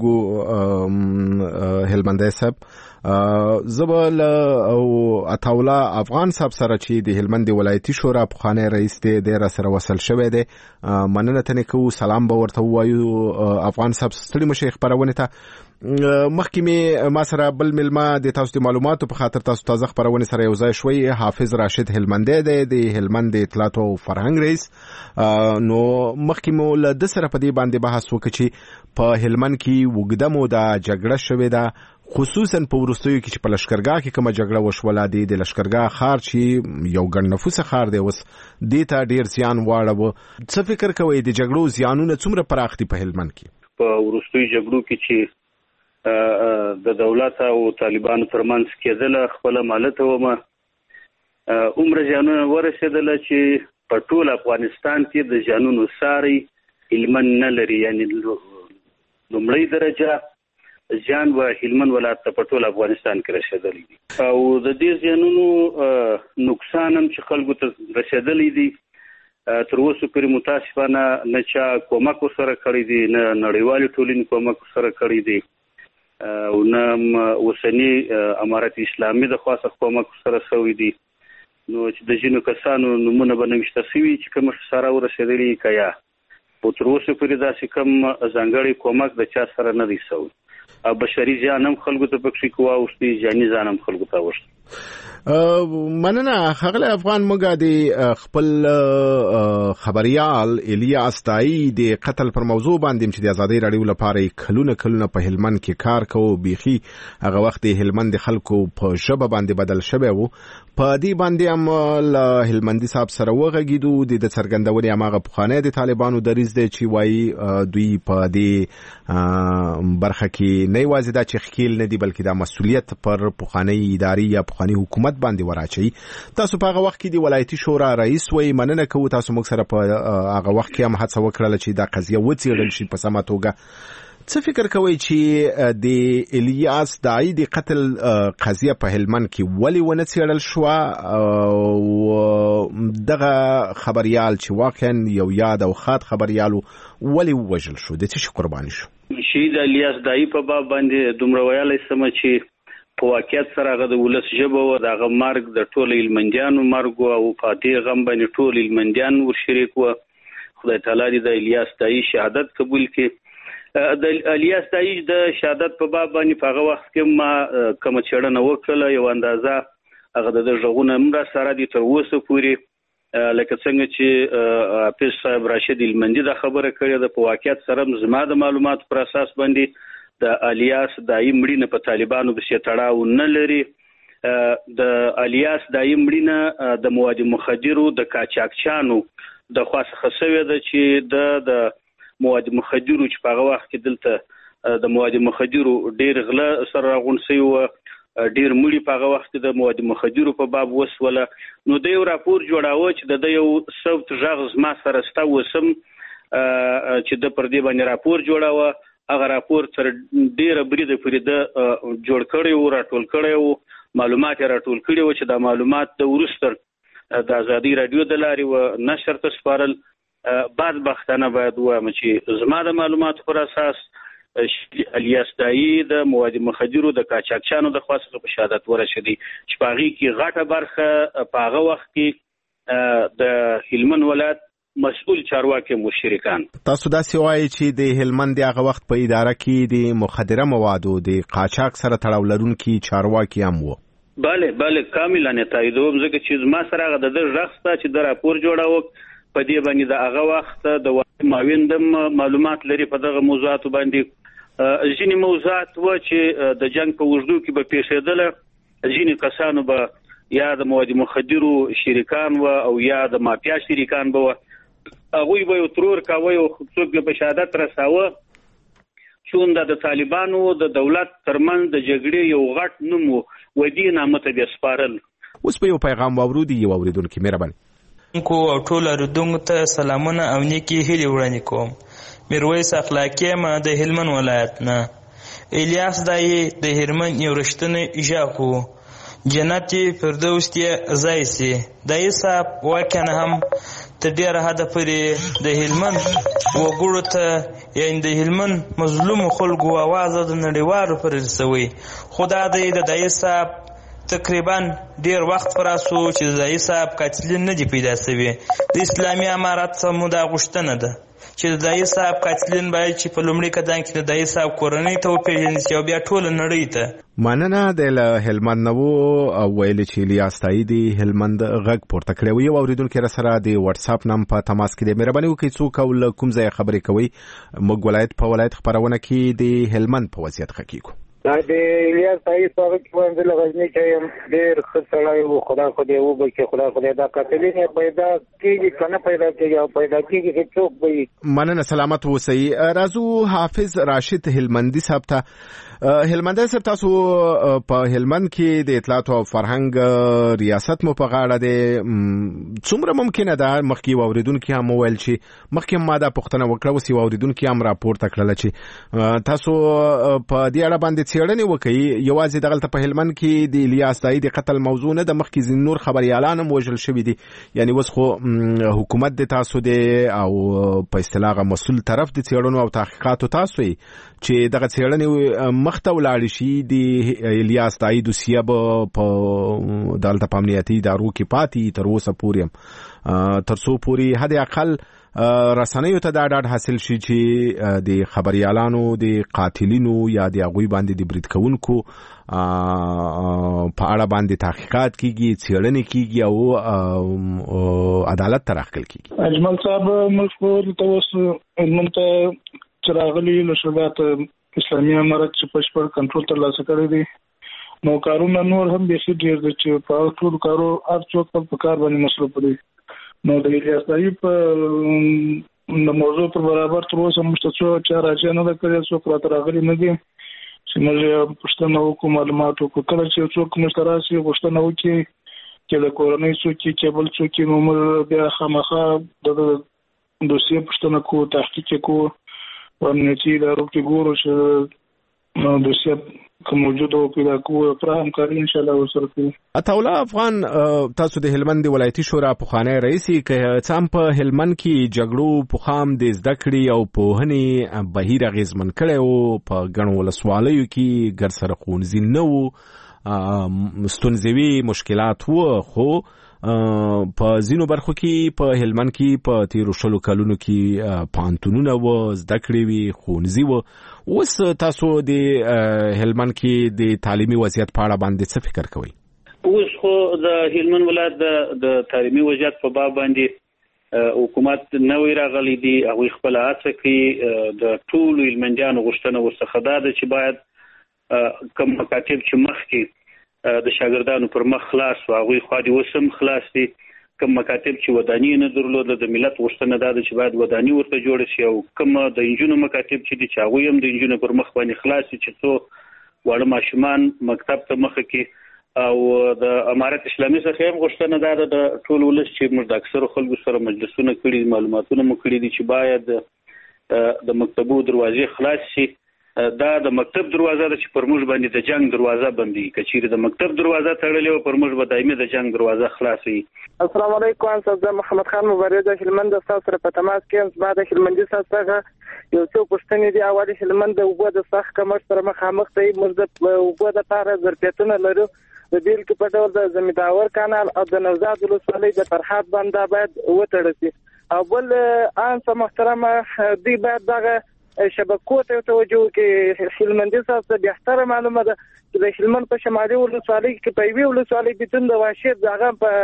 وغږیږو هلمندي صاحب. زبل او عطاولا افغان صاحب سره چې د هلمند ولایتي شورا پخوانی رئیس دی د سره وصل شوی دی، مننه تنه کو سلام به ورته وایو. افغان صاحب ستړي مشه خبرونه ته مخکې می ما سره بل ملما د تاسو د معلوماتو په خاطر تاسو تازه خبرونه سره یو ځای شوي. حافظ راشد هلمندي دی د هلمند اطلاعات او فرهنګ رئیس. نو مخکې مو له د سره په دې باندې بحث وکړي چې په هلمند کې وګدمو د جګړه شوې ده، خصوصا په ورستیو کې چې په لشکرګاه کې کومه جګړه وشوله دي، د لشکرګاه ښار چې یو ګڼ نفوسه ښار دی اوس دې ته ډیر زیان واړو. څه فکر کوئ د جګړو زیانونه څومره پراخ دي په هلمند کې؟ په ورستیو جګړو کې چې د دولت او طالبانو ترمنځ کېدله خپل مالته ومه عمر زیانونه ورسېدله چې په ټول افغانستان کې د زیانونو ساري هلمند نه لري، یعنی لومړی درجه زیان و هلمند ولایت ته په ټول افغانستان کې رسېدلی دي او د دې زیانونو نقصان هم چې خلکو ته رسېدلی دي تر اوسه پورې متاسفانه نه چا کومک سره کړی دي، نه نړیوالې ټولنې کومک سره کړی دي او نه اوسنی امارت اسلامي د خاصه کومک سره شوی دي. نو چې د جنو کسانو نمونه به نوشته شوي چې کوم سره ورسېدلی کیا او تر اوسه پورې داسې کوم ځانګړی کومک د چا سره نه دی شوی. بشري زیان هم خلکو ته پکې کوواوستي، جاني زیان هم خلکو ته واوښتي. مننه. خغله افغان موږ د خپل خبريال الیاس تایي د قتل پر موضوع باندې چې د ازادي رادیو لپاره کلونه کلونه په هلمند کې کار کوو، بيخي هغه وخت هلمند خلکو په شبه باندې بدل شوی وو. په دې باندې هم له هلمندي صاحب سره وغږیدو د څرګندونې هغه پخوانی د طالبانو دریځ دی چې وایي دوی په دې برخه کې نه یوازې دا چې خکیل نه دي بلکې دا مسؤلیت پر پخوانی اداري یا پخوانی حکومت باندې وراچي. تاسو په هغه وخت کې د ولایتي شورا رئیس وای، مننه کوو تاسو موږ سره په هغه وخت کې هم هڅه وکړه چې دا قضیه وڅېړل شي په سمه توګه. څه فکر کوئ چې د الیاس تایي د قتل قضیه په هلمند کې ولې ونه څېړل شوه او دغه خبريال چې واقعا یو یاد او خاط خبريالو ولې ووژل شو، د څه شي قرباني شو؟ شهید الیاس تایي په باب باندې دومره ویلی سم چې په واقعیت سره هغه د ولس ژبه و، دغه مرګ د ټولو هلمندیانو مرګ او په دې غم باندې ټول هلمندیان ورشریک و. خدای تعالی دې د الیاس تایي شهادت قبول کړي. د الیاس دای د شهادت په باب باندې په هغه وخت کې ما کوم چړنه وکړه یو اندازه هغه د ژغونه مر سره دي تر اوسه پورې لکه څنګه چې حافظ صاحب راشد المندي د خبره کړې ده په واقعیت سره زما د معلوماتو پر اساس باندې د الیاس دای مړینه په طالبانو به تړاو نه لري. د الیاس دای مړینه د مواد مخدرو د کاچاکچانو د خاص خصوی ده چې د د مواد مخدرو چې په هغه وخت کې دلته د مواد مخدرو ډیر غله سره غونډسي و ډیر مړي په هغه وخت د مواد مخدرو په باب وسوله نو د یو راپور جوړاوه چې د یو صوت ژغ ما سره ستا وسم چې د پر دې باندې راپور جوړاوه هغه راپور تر ډیره بریده پرې د جوړ کړی و راټول کړی و معلومات راټول کړی و چې د معلومات د ورستر د ازادي رادیو د لارې و نشر ته سپارل بعد بختانه باید وایم چې زما د معلوماتو پر اساس الیاس دای د مواد مخدرو د کاچاکچانو د خاصه په شهادت ورسېدي چې په هغه کې غټه برخه په هغه وخت کې د هلمند ولایت مسؤل چارواکي مشرکان. تاسو دا سی وایي چې د هلمند هغه وخت په اداره کې د مخدره موادو د قاچاق سره تړاو لرونکي چارواکي هم وو. bale bale کاملا نه تاییدوم ځکه چې ما سره هغه د رغسته چې د راپور جوړاوه په دې باندې د هغه وخت د ماویندم معلومات لري په دغه موضوعات باندې ځینې موضوعات و چې د جنگ په وجودو کې به پیښېدل ځینې کسانو به یا د مواد مخدرو شریکان و او یا د مافیا شریکان به هغه به یو ترور کاوه او څوک به شهادت رساوه چې د طالبانو د دولت ترمن د جګړې یو غټ نوم و دې نامه ته به سپارل. اوس په یو پیغام واورودي یو اوریدونکو مهرباني کو او ټول اردوغو ته سلامونه او نیکی هیلې وړاندې کوم. میرویس اخلاقی ما د هلمند ولایت نه. الیاس دای د هلمند یو رښتینی ژاکو جنت فردوس ته زایسي دای صاحب واکنه هم ته ډیر هدف پرې د هلمند وګړو ته یعنی د هلمند مظلوم خلکو आवाज د نړیوالو پر رسوي. خدا دې د دای صاحب تقریبا ډیر وخت فراسو چې دای صاحب قاتلین نه دی پیدا شوی. د اسلامي امارات سمو دا غوښتنه ده چې دای صاحب قاتلین باید چې په لومړي قدم کې د دای صاحب کورنۍ ته وپیژني چې بیا ټول نړۍ ته مننه د هلمند نو او ویل چې الیاس دای دی هلمند غږ پورته کړی یو اوریدونکو سره د واتس اپ نم په تماس کې د مهرباني وکړئ څوک او کوم ځای خبرې کوي موږ ولایت په ولایت خبرونه کې د هلمند په وضعیت حقیقو دا د الیاس دای څنګه چې باندې لغزنی چې ډیر خسړای وو خدا خو دې وو بلکې خدا خو دې دا قاتلین پیدا کیږي کنه پیدا کیږي او پیدا کیږي چې څوک به مننه سلامت اوسئ. راځو حافظ راشد هلمندي صاحب ته. هلمندي صاحب تاسو په هلمند کې د اطلاعات او فرهنګ ریاست مو په غاړه ده څومره ممکنه ده مخکې اوریدونکو هم ویل چې مخکې ما دا پوښتنه وکړه وسی اوریدونکو هم راپورته کړل چې تاسو په دې اړه باندې څېړنې وکړي یوازې دغلته په هلمند کې د الیاس دای د قتل موضوع نه د مخکې ځین نور خبريالان هم وژل شوي دي یعنی وس خو حکومت د تاسو دی او په اصطلاح مسؤل طرف د څېړنو او تحقیقاتو تاسو چې دغه څېړنې مخته ولاړ شي د الیاس دای دوسیه په دغلته په امنیتي ادارو کې پاتې تر اوسه پورې تر څو پورې حد اقل رسنیو ته دا ډاډ حاصل شي چې د خبريالانو د قاتلینو یا د هغوی باندې د برید کوونکو په اړه باندې تحقیقات کیږي څېړنې کیږي او عدالت ته راخل کیږي. اجمل صاحب مشکور تاسو هلمند چراغلی لشبات اسلامي امارت چې پښپر کنټرول تر لاسه کړی دی نو کارونه نور هم به شي ډیر د چې په ټول کارو هر څوک په کار باندې مصروف دي. نو د الیاس دای په د موضوع پر برابر تر اوسه مشتڅو چې راځي نه د کړی څوک را تراغلي نه دي چې موږ پښتنه وکړو معلوماتو کو کله چې څوک مشتراسي پښتنه وکړي چې د کورنۍ څوک چې بل څوک نو موږ بیا خامخا د دوسیه پښتنه کو تحقیق کو ورنيتي ادارو کې ګورو چې دوسیه کوم موجوده او پیدا کوو پر همکاري ان شاء الله وسره کوي. عطاءالله افغان تاسو د هلمند ولایتي شورا پخوانی رئیس کې څام په هلمند کې جګړو پخام د زده کړې او پوهنې بهیر اغیزمن کړي او په ګڼو ولسوالیو کې ګر سره خونځي نه وو ستونزوي مشکلات وو خو په ځینو برخو کې په هلمند کې په تیرو شلو کلونو کې پانتونونه و زده کړې وي ښوونځي و اوس تاسو د هلمند کې د تعلیمي وضعیت په اړه باندې څه فکر کوئ؟ اوس خو د هلمند ولایت د تعلیمي وضعیت په باب باندې حکومت نوې راغلی دی او خپل هڅه کوي د ټولو هلمندیانو غوښتنه ورڅخه ده چې باید کوم مکاتب چې مخکې د شاګردانو پر مخ خلاص او هغوی خوا دې اوس هم خلاص دي کوم مکاتب چې وداني نه درلوده د ملت غوښتنه دا ده چې باید وداني ورته جوړه شي او کوم د انجونو مکاتب چې دي چې هغوی هم د انجونو پر مخ باندې خلاص دي چې څو واړه ماشومان مکتب ته مخه کړي او د امارت اسلامي څخه هم غوښتنه دا ده د ټول ولس چې موږ د اکثرو خلکو سره مجلسونه کړي معلوماتونه مو کړي دي چې باید د مکتبو دروازې خلاص شي دا د مکتب دروازه ده چې پر موږ باندې د جنگ دروازه بندي کچېره د مکتب دروازه تړلې او پر موږ به دایمي د جنگ دروازه خلاصي. السلام علیکم زه محمد خان مبارز د هلمند استاد سره په تماس کې یم. زما د هلمندي استاد څخه یو څو پوښتنې دي. اول هلمند د اوبو د سخت کمښت سره مخامخ دی. موږ د اوبو د لپاره ظرفیتونه لرو د بیلګې په ډول د زمینداور کانال او د نوزاد ولسوالۍ د فرحات بنده باید وتړل شي او بل ان محترمه دی باید دغه شبکو ته توجه کې هلمندي سره بهتره معلومه ده چې د هلمند په شمالي ولسوالۍ کې په وی ولسوالۍ بتون د واشید دغه په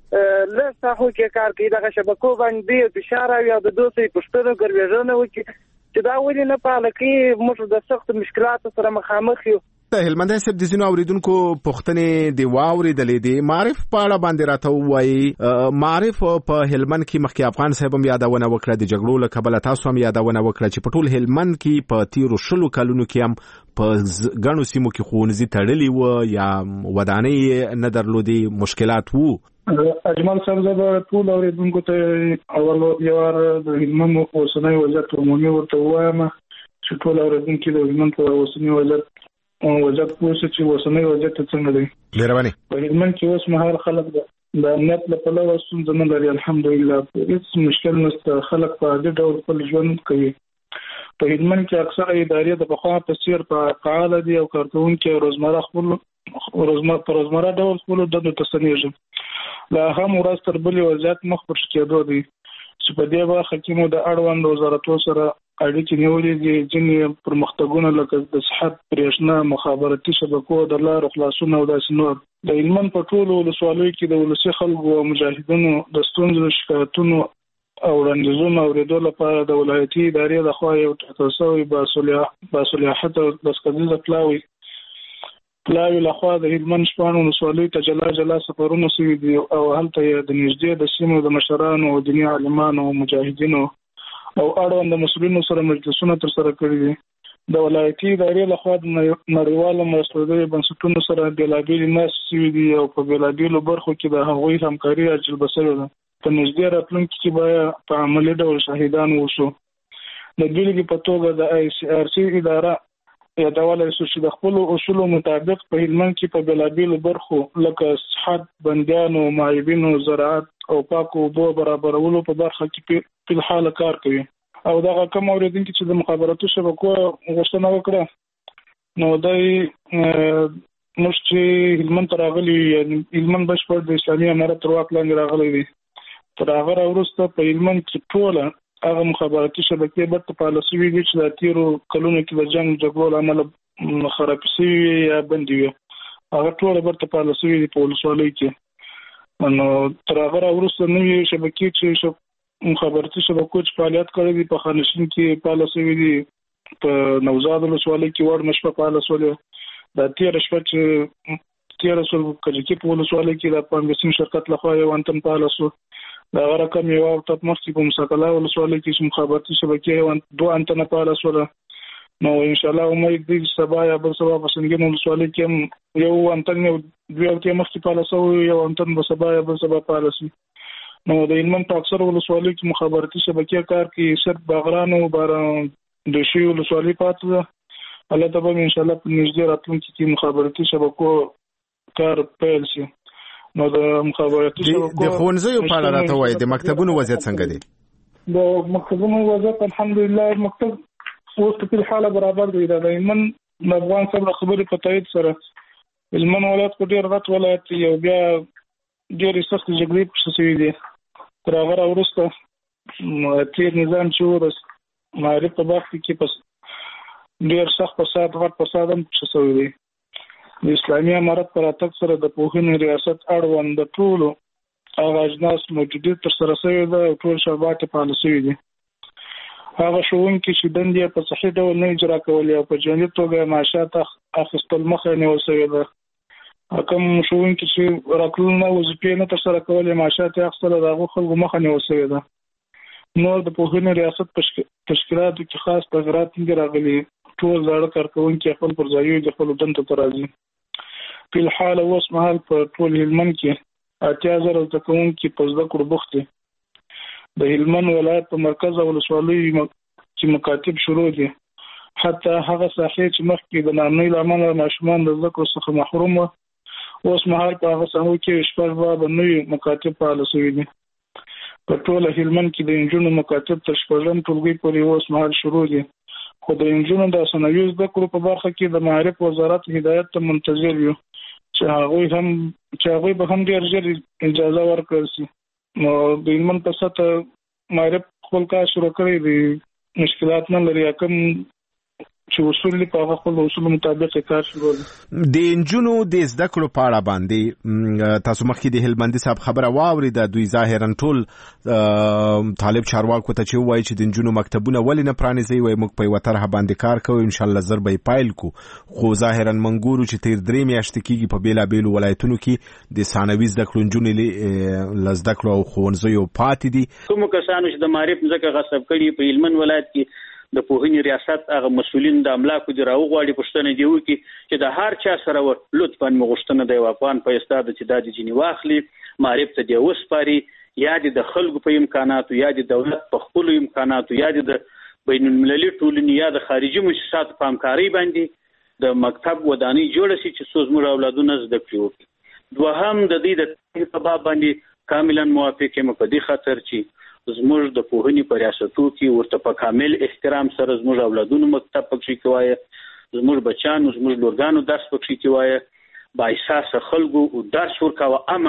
لساحو کې کار کوي دغه شبکو باندې فشار او د دوسي پښتنو ګرځېدنه وکړي چې دا ولې نه پاله کې موږ د سخت مشکلات سره مخامخ یو. د هلمند صاحب د ځینو اوریدونکو پوښتنې دی واوریدلې دي معرف په اړه باندې راته وایي. معرف په هلمند کې مخکې افغان صاحب هم یادونه وکړه د جګړو له کبله تاسو هم یادونه وکړه چې په ټول هلمند کې په تیرو شلو کلونو کې هم په ګڼو سیمو کې ښوونځي تړلي وو یا ودانۍ نه درلودې مشکلات وو. اجمل صاحب زه به ټول اوریدونکو ته اول یو د هلمند اوسنی وضعیت عمومي ورته ووایم چې ټول اوریدونکي د هلمند په اوسنی وضعیت وضعیت پوښتنه چې اوسنی وضعیت څنګه دی. مهرباني. په هلمند کې اوس مهال خلک د امنیت له پلوه ستونزه نه لري الحمدلله. هیڅ مشکل نشته. خلک په عادي ډول خپل ژوند کوي. په هلمند کې اکثره ادارې د پخوا په څیر په فعال دي او کارکوونکي روزمره خپل روزمره په روزمره ډول خپل دندو ته ستنېږي. لا هم ورځ تر بلې وضعیت مخ پر کېدو دی چې په دې برخه کې مو د اړوند وزارتونو سره اړیکې نیولې دي. ځینې پرمختګونه لکه د صحت برېښنا مخابراتي شبکو د لارو خلاصون او داسې نور. د هلمند په ټولو ولسوالیو کې د ولسي خلکو او مجاهدینو د ستونزو شکایتونو او وړاندیزونو اورېدو لپاره د ولایتي ادارې لخوا یو ټاکل شوی باصلاحیته لسکدیزه پلاوي پلاوي لخوا د هلمند شپاړو ولسوالیو ته جلا جلا سفرونه شوي دي او هلته یې د نږدې د سیمو د مشرانو او دیني عالمانو او مجاهدینو او اړوند د مسؤلینو سره مجلسونه ترسره کړي دي. د ولایتي ادارې لخوا د نړیوالو مرستندویو بنسټونو سره بېلابېلې ناستې شوي دي او په بېلابېلو برخو کې د هغوی همکاري عجلبه شوې ده. په نږدې راتلونکي کې باید په عملي ډول شاهدان اوسو. د بېلګې په توګه د آی سی آر سی اداره یادولی شو چې د خپلو اصولو مطابق په هلمند کې په بېلابېلو برخو لکه صحت بندیانو معیبینو زراعت او پاکو اوبو برابرولو په برخه کې په الحال کار کوي. او دغه کوم اوریدونکي چې د مخابراتو شبکو غوښتنه وکړه نو دوی موږ چې هلمند ته راغلي یعنې هلمند بشپړ د اسلامي امارت تر واک لاندې راغلی دی. تر هغه راوروسته په هلمند کې ټوله هغه مخابراتي شبکې برته پاله شوي دي چې د تیرو کلونو کې د جنګ جګړو له امله خراب شوي یا بندي وي. هغه ټوله برته پاله شوي دي په ولسوالۍ کې. نو تر هغه راوروسته نوې شبکې چې مخابراتي شبکو چې فعالیت کړی دي په خانشین کې پاله شوي دي. په نوزاد ولسوالۍ کې وړ شپه پاله شولې. دا تېره شپه چې تېره شول کجکي په ولسوالۍ کې د پانګسین شرکت لخوا یو انتن پاله شو. دا هغه رقم یو ورته مخکې په مساکله ولسوالۍ کې چې مخابراتي شبکې دوه انتنه پاله شوله. نو انشاءالله امید دی سبا یا بل سبا په سنګین ولسوالۍ کې هم یو انتن یو دوه ورته مخکې پاله شوی یو انتن به سبا یا بل سبا پاله شي. نو د هلمند په اکثر ولسوالیو کې مخابراتي شبکې کار کوي. صرف باغران او باران د شي ولسوالۍ پاتې ده. الله ته به انشاءالله په نږدې راتلونکي کې مخابراتي شبکو کار پیل شي. نو د مخابراتي شبکو د ښوونځیو په اړه راته وایي د مکتبونو وضعیت څنګه دی؟ د مکتبونو وضعیت الحمدلله مکتب اوس په ټول حاله برابر دی. د هلمند د افغان صاحب خبرې په تایید سره هلمند ولایت په ډېر غټ ولایت یو بیا ډېرې سختې جګړې پکې شوې دي. تر هغه راوروسته تېر نظام چې و د معارف په برخه کې پس ډېر سخت فساد غټ فساد هم پکې شوی دی. د اسلامي امارت پر راتګ سره د پوهنې ریاست اړوند د ټولو هغه اجناس موجودیت ترسره شوی ده او ټول شربات یې فعاله شوي دي. هغه ښوونکي چې دندې یې په صحیح ډول نه اجرا کولې او په جنجي توګه یې معاشات اخیستل مخه یې نیول شوې ده. کوم ښوونکي چې راتلونه وظیفې نه ترسره کولې معاشات یې اخیستل د هغو خلکو مخه نیول شوې ده. نور د پوهنې ریاست تشکیلاتو کې خاص تغیرات هم راغلي. ټول زاړه کارکوونکي خپل پر ځایونو د خپلو دندو ته راځي. په الحال اوس مهال په ټول هلمند کې اتیا زره زده کوونکي په زده کړو بوخت دي. د هلمند ولایت په مرکز او ولسوالیو کې مکاتب شروع دي. حتی هغه ساحې چې مخکې د ناامنۍ له امله ماشومان د زده کړو څخه محروم وو، اوس مهال په هغه ساحو کې شپږ بابه نوي مکاتب فعاله شوي دي. په ټول هلمند کې د نجونو مکاتب تر شپږم ټولګي پورې اوس مهال شروع دي. خو د نجونو د ثانوي زده کړو په برخه کې د معارف وزارت هدایت ته منتظر یو چې هغوی هم چې هغوی به هم ډېر ژر اجازه ورکړل شي. نو د هلمند په سطحه معارف خپل کار شروع کړی دی، مشکلات نه لري. کوم چې اصول دي په هغه خپل اصولو مطابق کار شروع دي. د نجونو د زده کړو په اړه باندې تاسو مخکې د هلمندي صاحب خبره واورېده. دوی ظاهرا ټول طالب چارواکو ته چې وایي چې د نجونو مکتبونه ولې نه پرانیزي، وایي موږ په یوه طرحه باندې کار کوو، انشاءالله زر به یې پایل کو. خو ظاهرا موږ ګورو چې تېر درې میاشتې کېږي په بېلابېلو ولایتونو کې د ثانوي زده کړو نجونې له زده کړو او ښوونځیو پاتې دي. کومو کسانو چې د معارف ځکه غصب کړي په هلمند ولایت کې د پوهنې ریاست هغه مسؤلین د املاکو دی راوغواړي پوښتنه دی وکړي چې د هر چا سره لطفا مغوښتنه د یو افغان په استاد چې دا د جنی واخلي معرف ته دی وسپاري، یا د خلکو په امکاناتو یا د دولت په خپل امکاناتو یا د بین المللي ټولنې یا د خارجي مؤسساتو په همکارۍ باندې د مکتب ودانۍ جوړه شي چې څو زموږ اولادونه زده کړي وکړي. دوهم د دې د په باب باندې کاملا موافق یم په دې خاطر چې زموږ د پوهنې په ریاستو کې ورته په کامل احترام سره زموږ اولادونو مکتب پکې کوي، زموږ بچانو زموږ لورګانو درس پکې کوي، با احساسه خلکو او درس ورکاوه. اما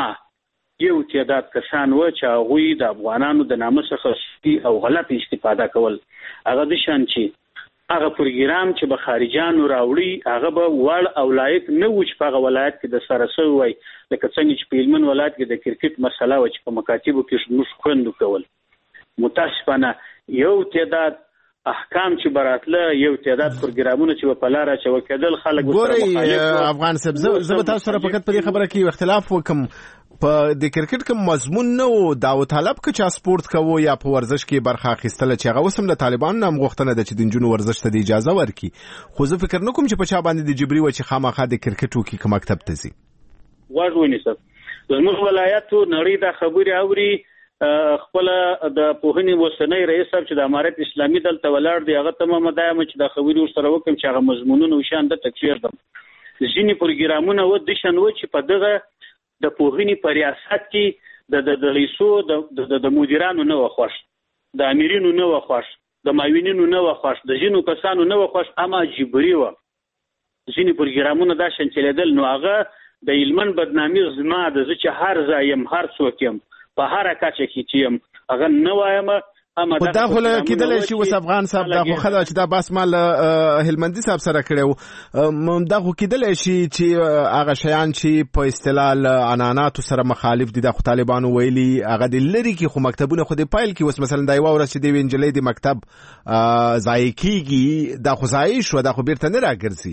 یو تعداد کسان و چې هغوی د افغانانو د نامه څخه او غلط استفاده کول. هغه د شان چې هغه پروګرام چې به خارجانو راوړي هغه به وړ او لایق نه و چې په هغه ولایت کې د سره سوی وای. لکه څنګه چې په هلمند ولایت کې د کرکټ مسله و چې په مکاتبو کې موږ خوندو کول. متاسفانه یو تعداد احکام چې براتله، یو تعداد پروګرامونه چې په لار اچول کېدل خلک ګوري. افغان صاحب زه به تاسو سره فقط په دې خبره کې اختلاف وکم. په د کرکټ کوم مضمون نه و داو طالب که چا سپورت کوو یا په ورزش کې برخه اخیستل چې هغه وسم د طالبانو نام غوښتنه ده چې د نجونو ورزش ته اجازه ورکړي. خو زه فکر نه کوم چې په چا باندې د جبري و چې خامخا د کرکټ وکړي که مکتب ته ځي. غوږ ونیسه. زموږ ولایتو نړۍ دا خبرې اوري. خپل د پوهنې وسنۍ رئیس صاحب چې د امارت اسلامي دلته ولاړ دی هغه تمامه دایمه چې د خبرې ورسره وکم چې هغه مضمونونه وشان د تکفیر دم ځینې پروګرامونه و د شان و چې په دغه د پوهنې په ریاست کې د د رئیسو د د مدیرانو نه وخښ، د امیرینو نه وخښ، د معاونینو نه وخښ، د ځینو کسانو نه وخښ، اما جبري و ځینې پروګرامونه دا شان چلیدل. نو هغه د هلمند بدنامي زما د زه چې هر ځای یم هر څوک یم په هر کچه کې چې یم هغه نه وایم. اما دا خو کېدلی شي اوس افغان صاحب دا خو ښه ده چې دا بحث ما له هلمندي صاحب سره کړی و. دا خو کېدلی شي چې هغه شیان چې په اصطلاح له عنعناتو سره مخالف دي دا خو طالبانو ویلي هغه د لرې کې خو مکتبونه خو د پیل کې اوس مثلا دا یوه ورځ چې د یوې نجلۍ د مکتب ضایع کېږي دا خو ضایع شوه، دا خو بیرته نه راګرځي.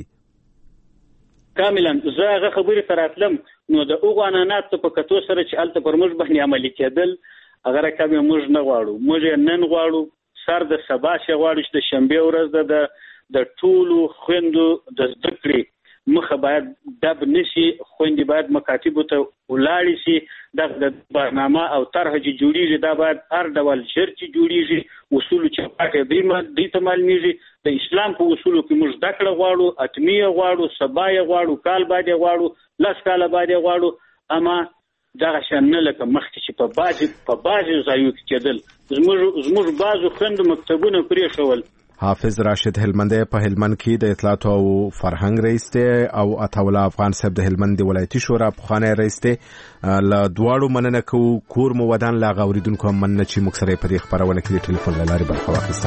کاملا زه هغه خبرې ته راتلم. نو د هغو عنعناتو په کتو سره چې هلته پر موږ باندې عملي کېدل هغه رقم یې موږ نه غواړو. موږ یې نن غواړو، سر د سبا چې غواړو چې د شنبې ورځ ده د ټولو خویندو د زده کړې مخه باید دب نشي، خویندې باید مکاتبو ته ولاړې شي. دغه د برنامه او طرحه چې جوړېږي دا باید هر ډول ژر چې جوړېږي اصولو چې پاکې دوی ته معلومېږي. د اسلام په اصولو کې موږ زده کړه غواړو، اتمې یې غواړو، سبا یې غواړو، کال باید یې غواړو، لس کاله باید یې غواړو. اما دغه شان نه لکه مخکې چې په بعضې په بعضې ځایو کې کېدل. زموږ زموږ بعضو خویندو مکتبونه پرېښول حافظ راشد هلمندی په هلمند کې د اطلاعات او فرهنګ رئیس دی او عطاوله افغان صاحب د هلمند ولایتي شورا پخوانی رئیس دی. له دواړو مننه کوو. کور مو ودان لا غوریدونکو مننه چې موږ سره په دې خبرونه کې د ټلیفون له لارې برخه واخیسته.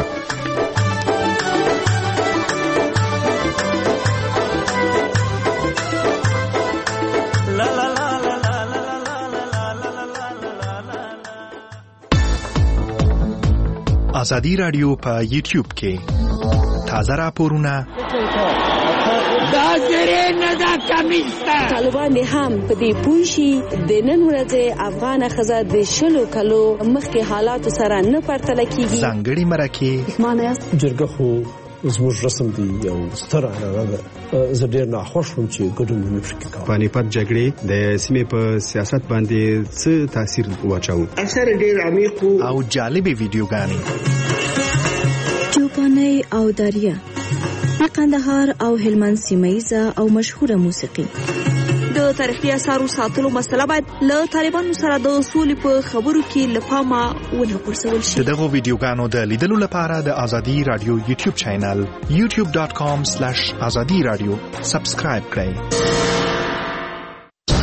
ازادي رادیو په یوټیوب کې تازه راپورونه دا زره نه دا کمیسته طالبان هم په دې پوښي د نن ورځې افغان خزه د شلو کلو مخکې حالات سره نه پرتل کیږي. ځانګړي مرکه مانه جرګه خو زموږ رسم دی یو ستر هغه زه ډېر ناخوښ وم چې ګډون مې پکې کاوه. پانیپت جګړې د سیمې په سیاست باندې څه تاثیر واچاو؟ اثر ډېر عمیق او جالبې ویډیوګانې چوپاني او داریا د قندهار او هلمند سیمایزه او مشهوره موسیقي. د تاریخي اثارو ساتلو مسله باید له طالبانو سره د اصول په خبرو کې لپاره ونه غورځول شي. دغه ویډیوګانو د لیدلو لپاره د ازادي رادیو یوټیوب چینل یوټیوب ډاټ کام سلیش ازادي رادیو سبسکرایب کړئ.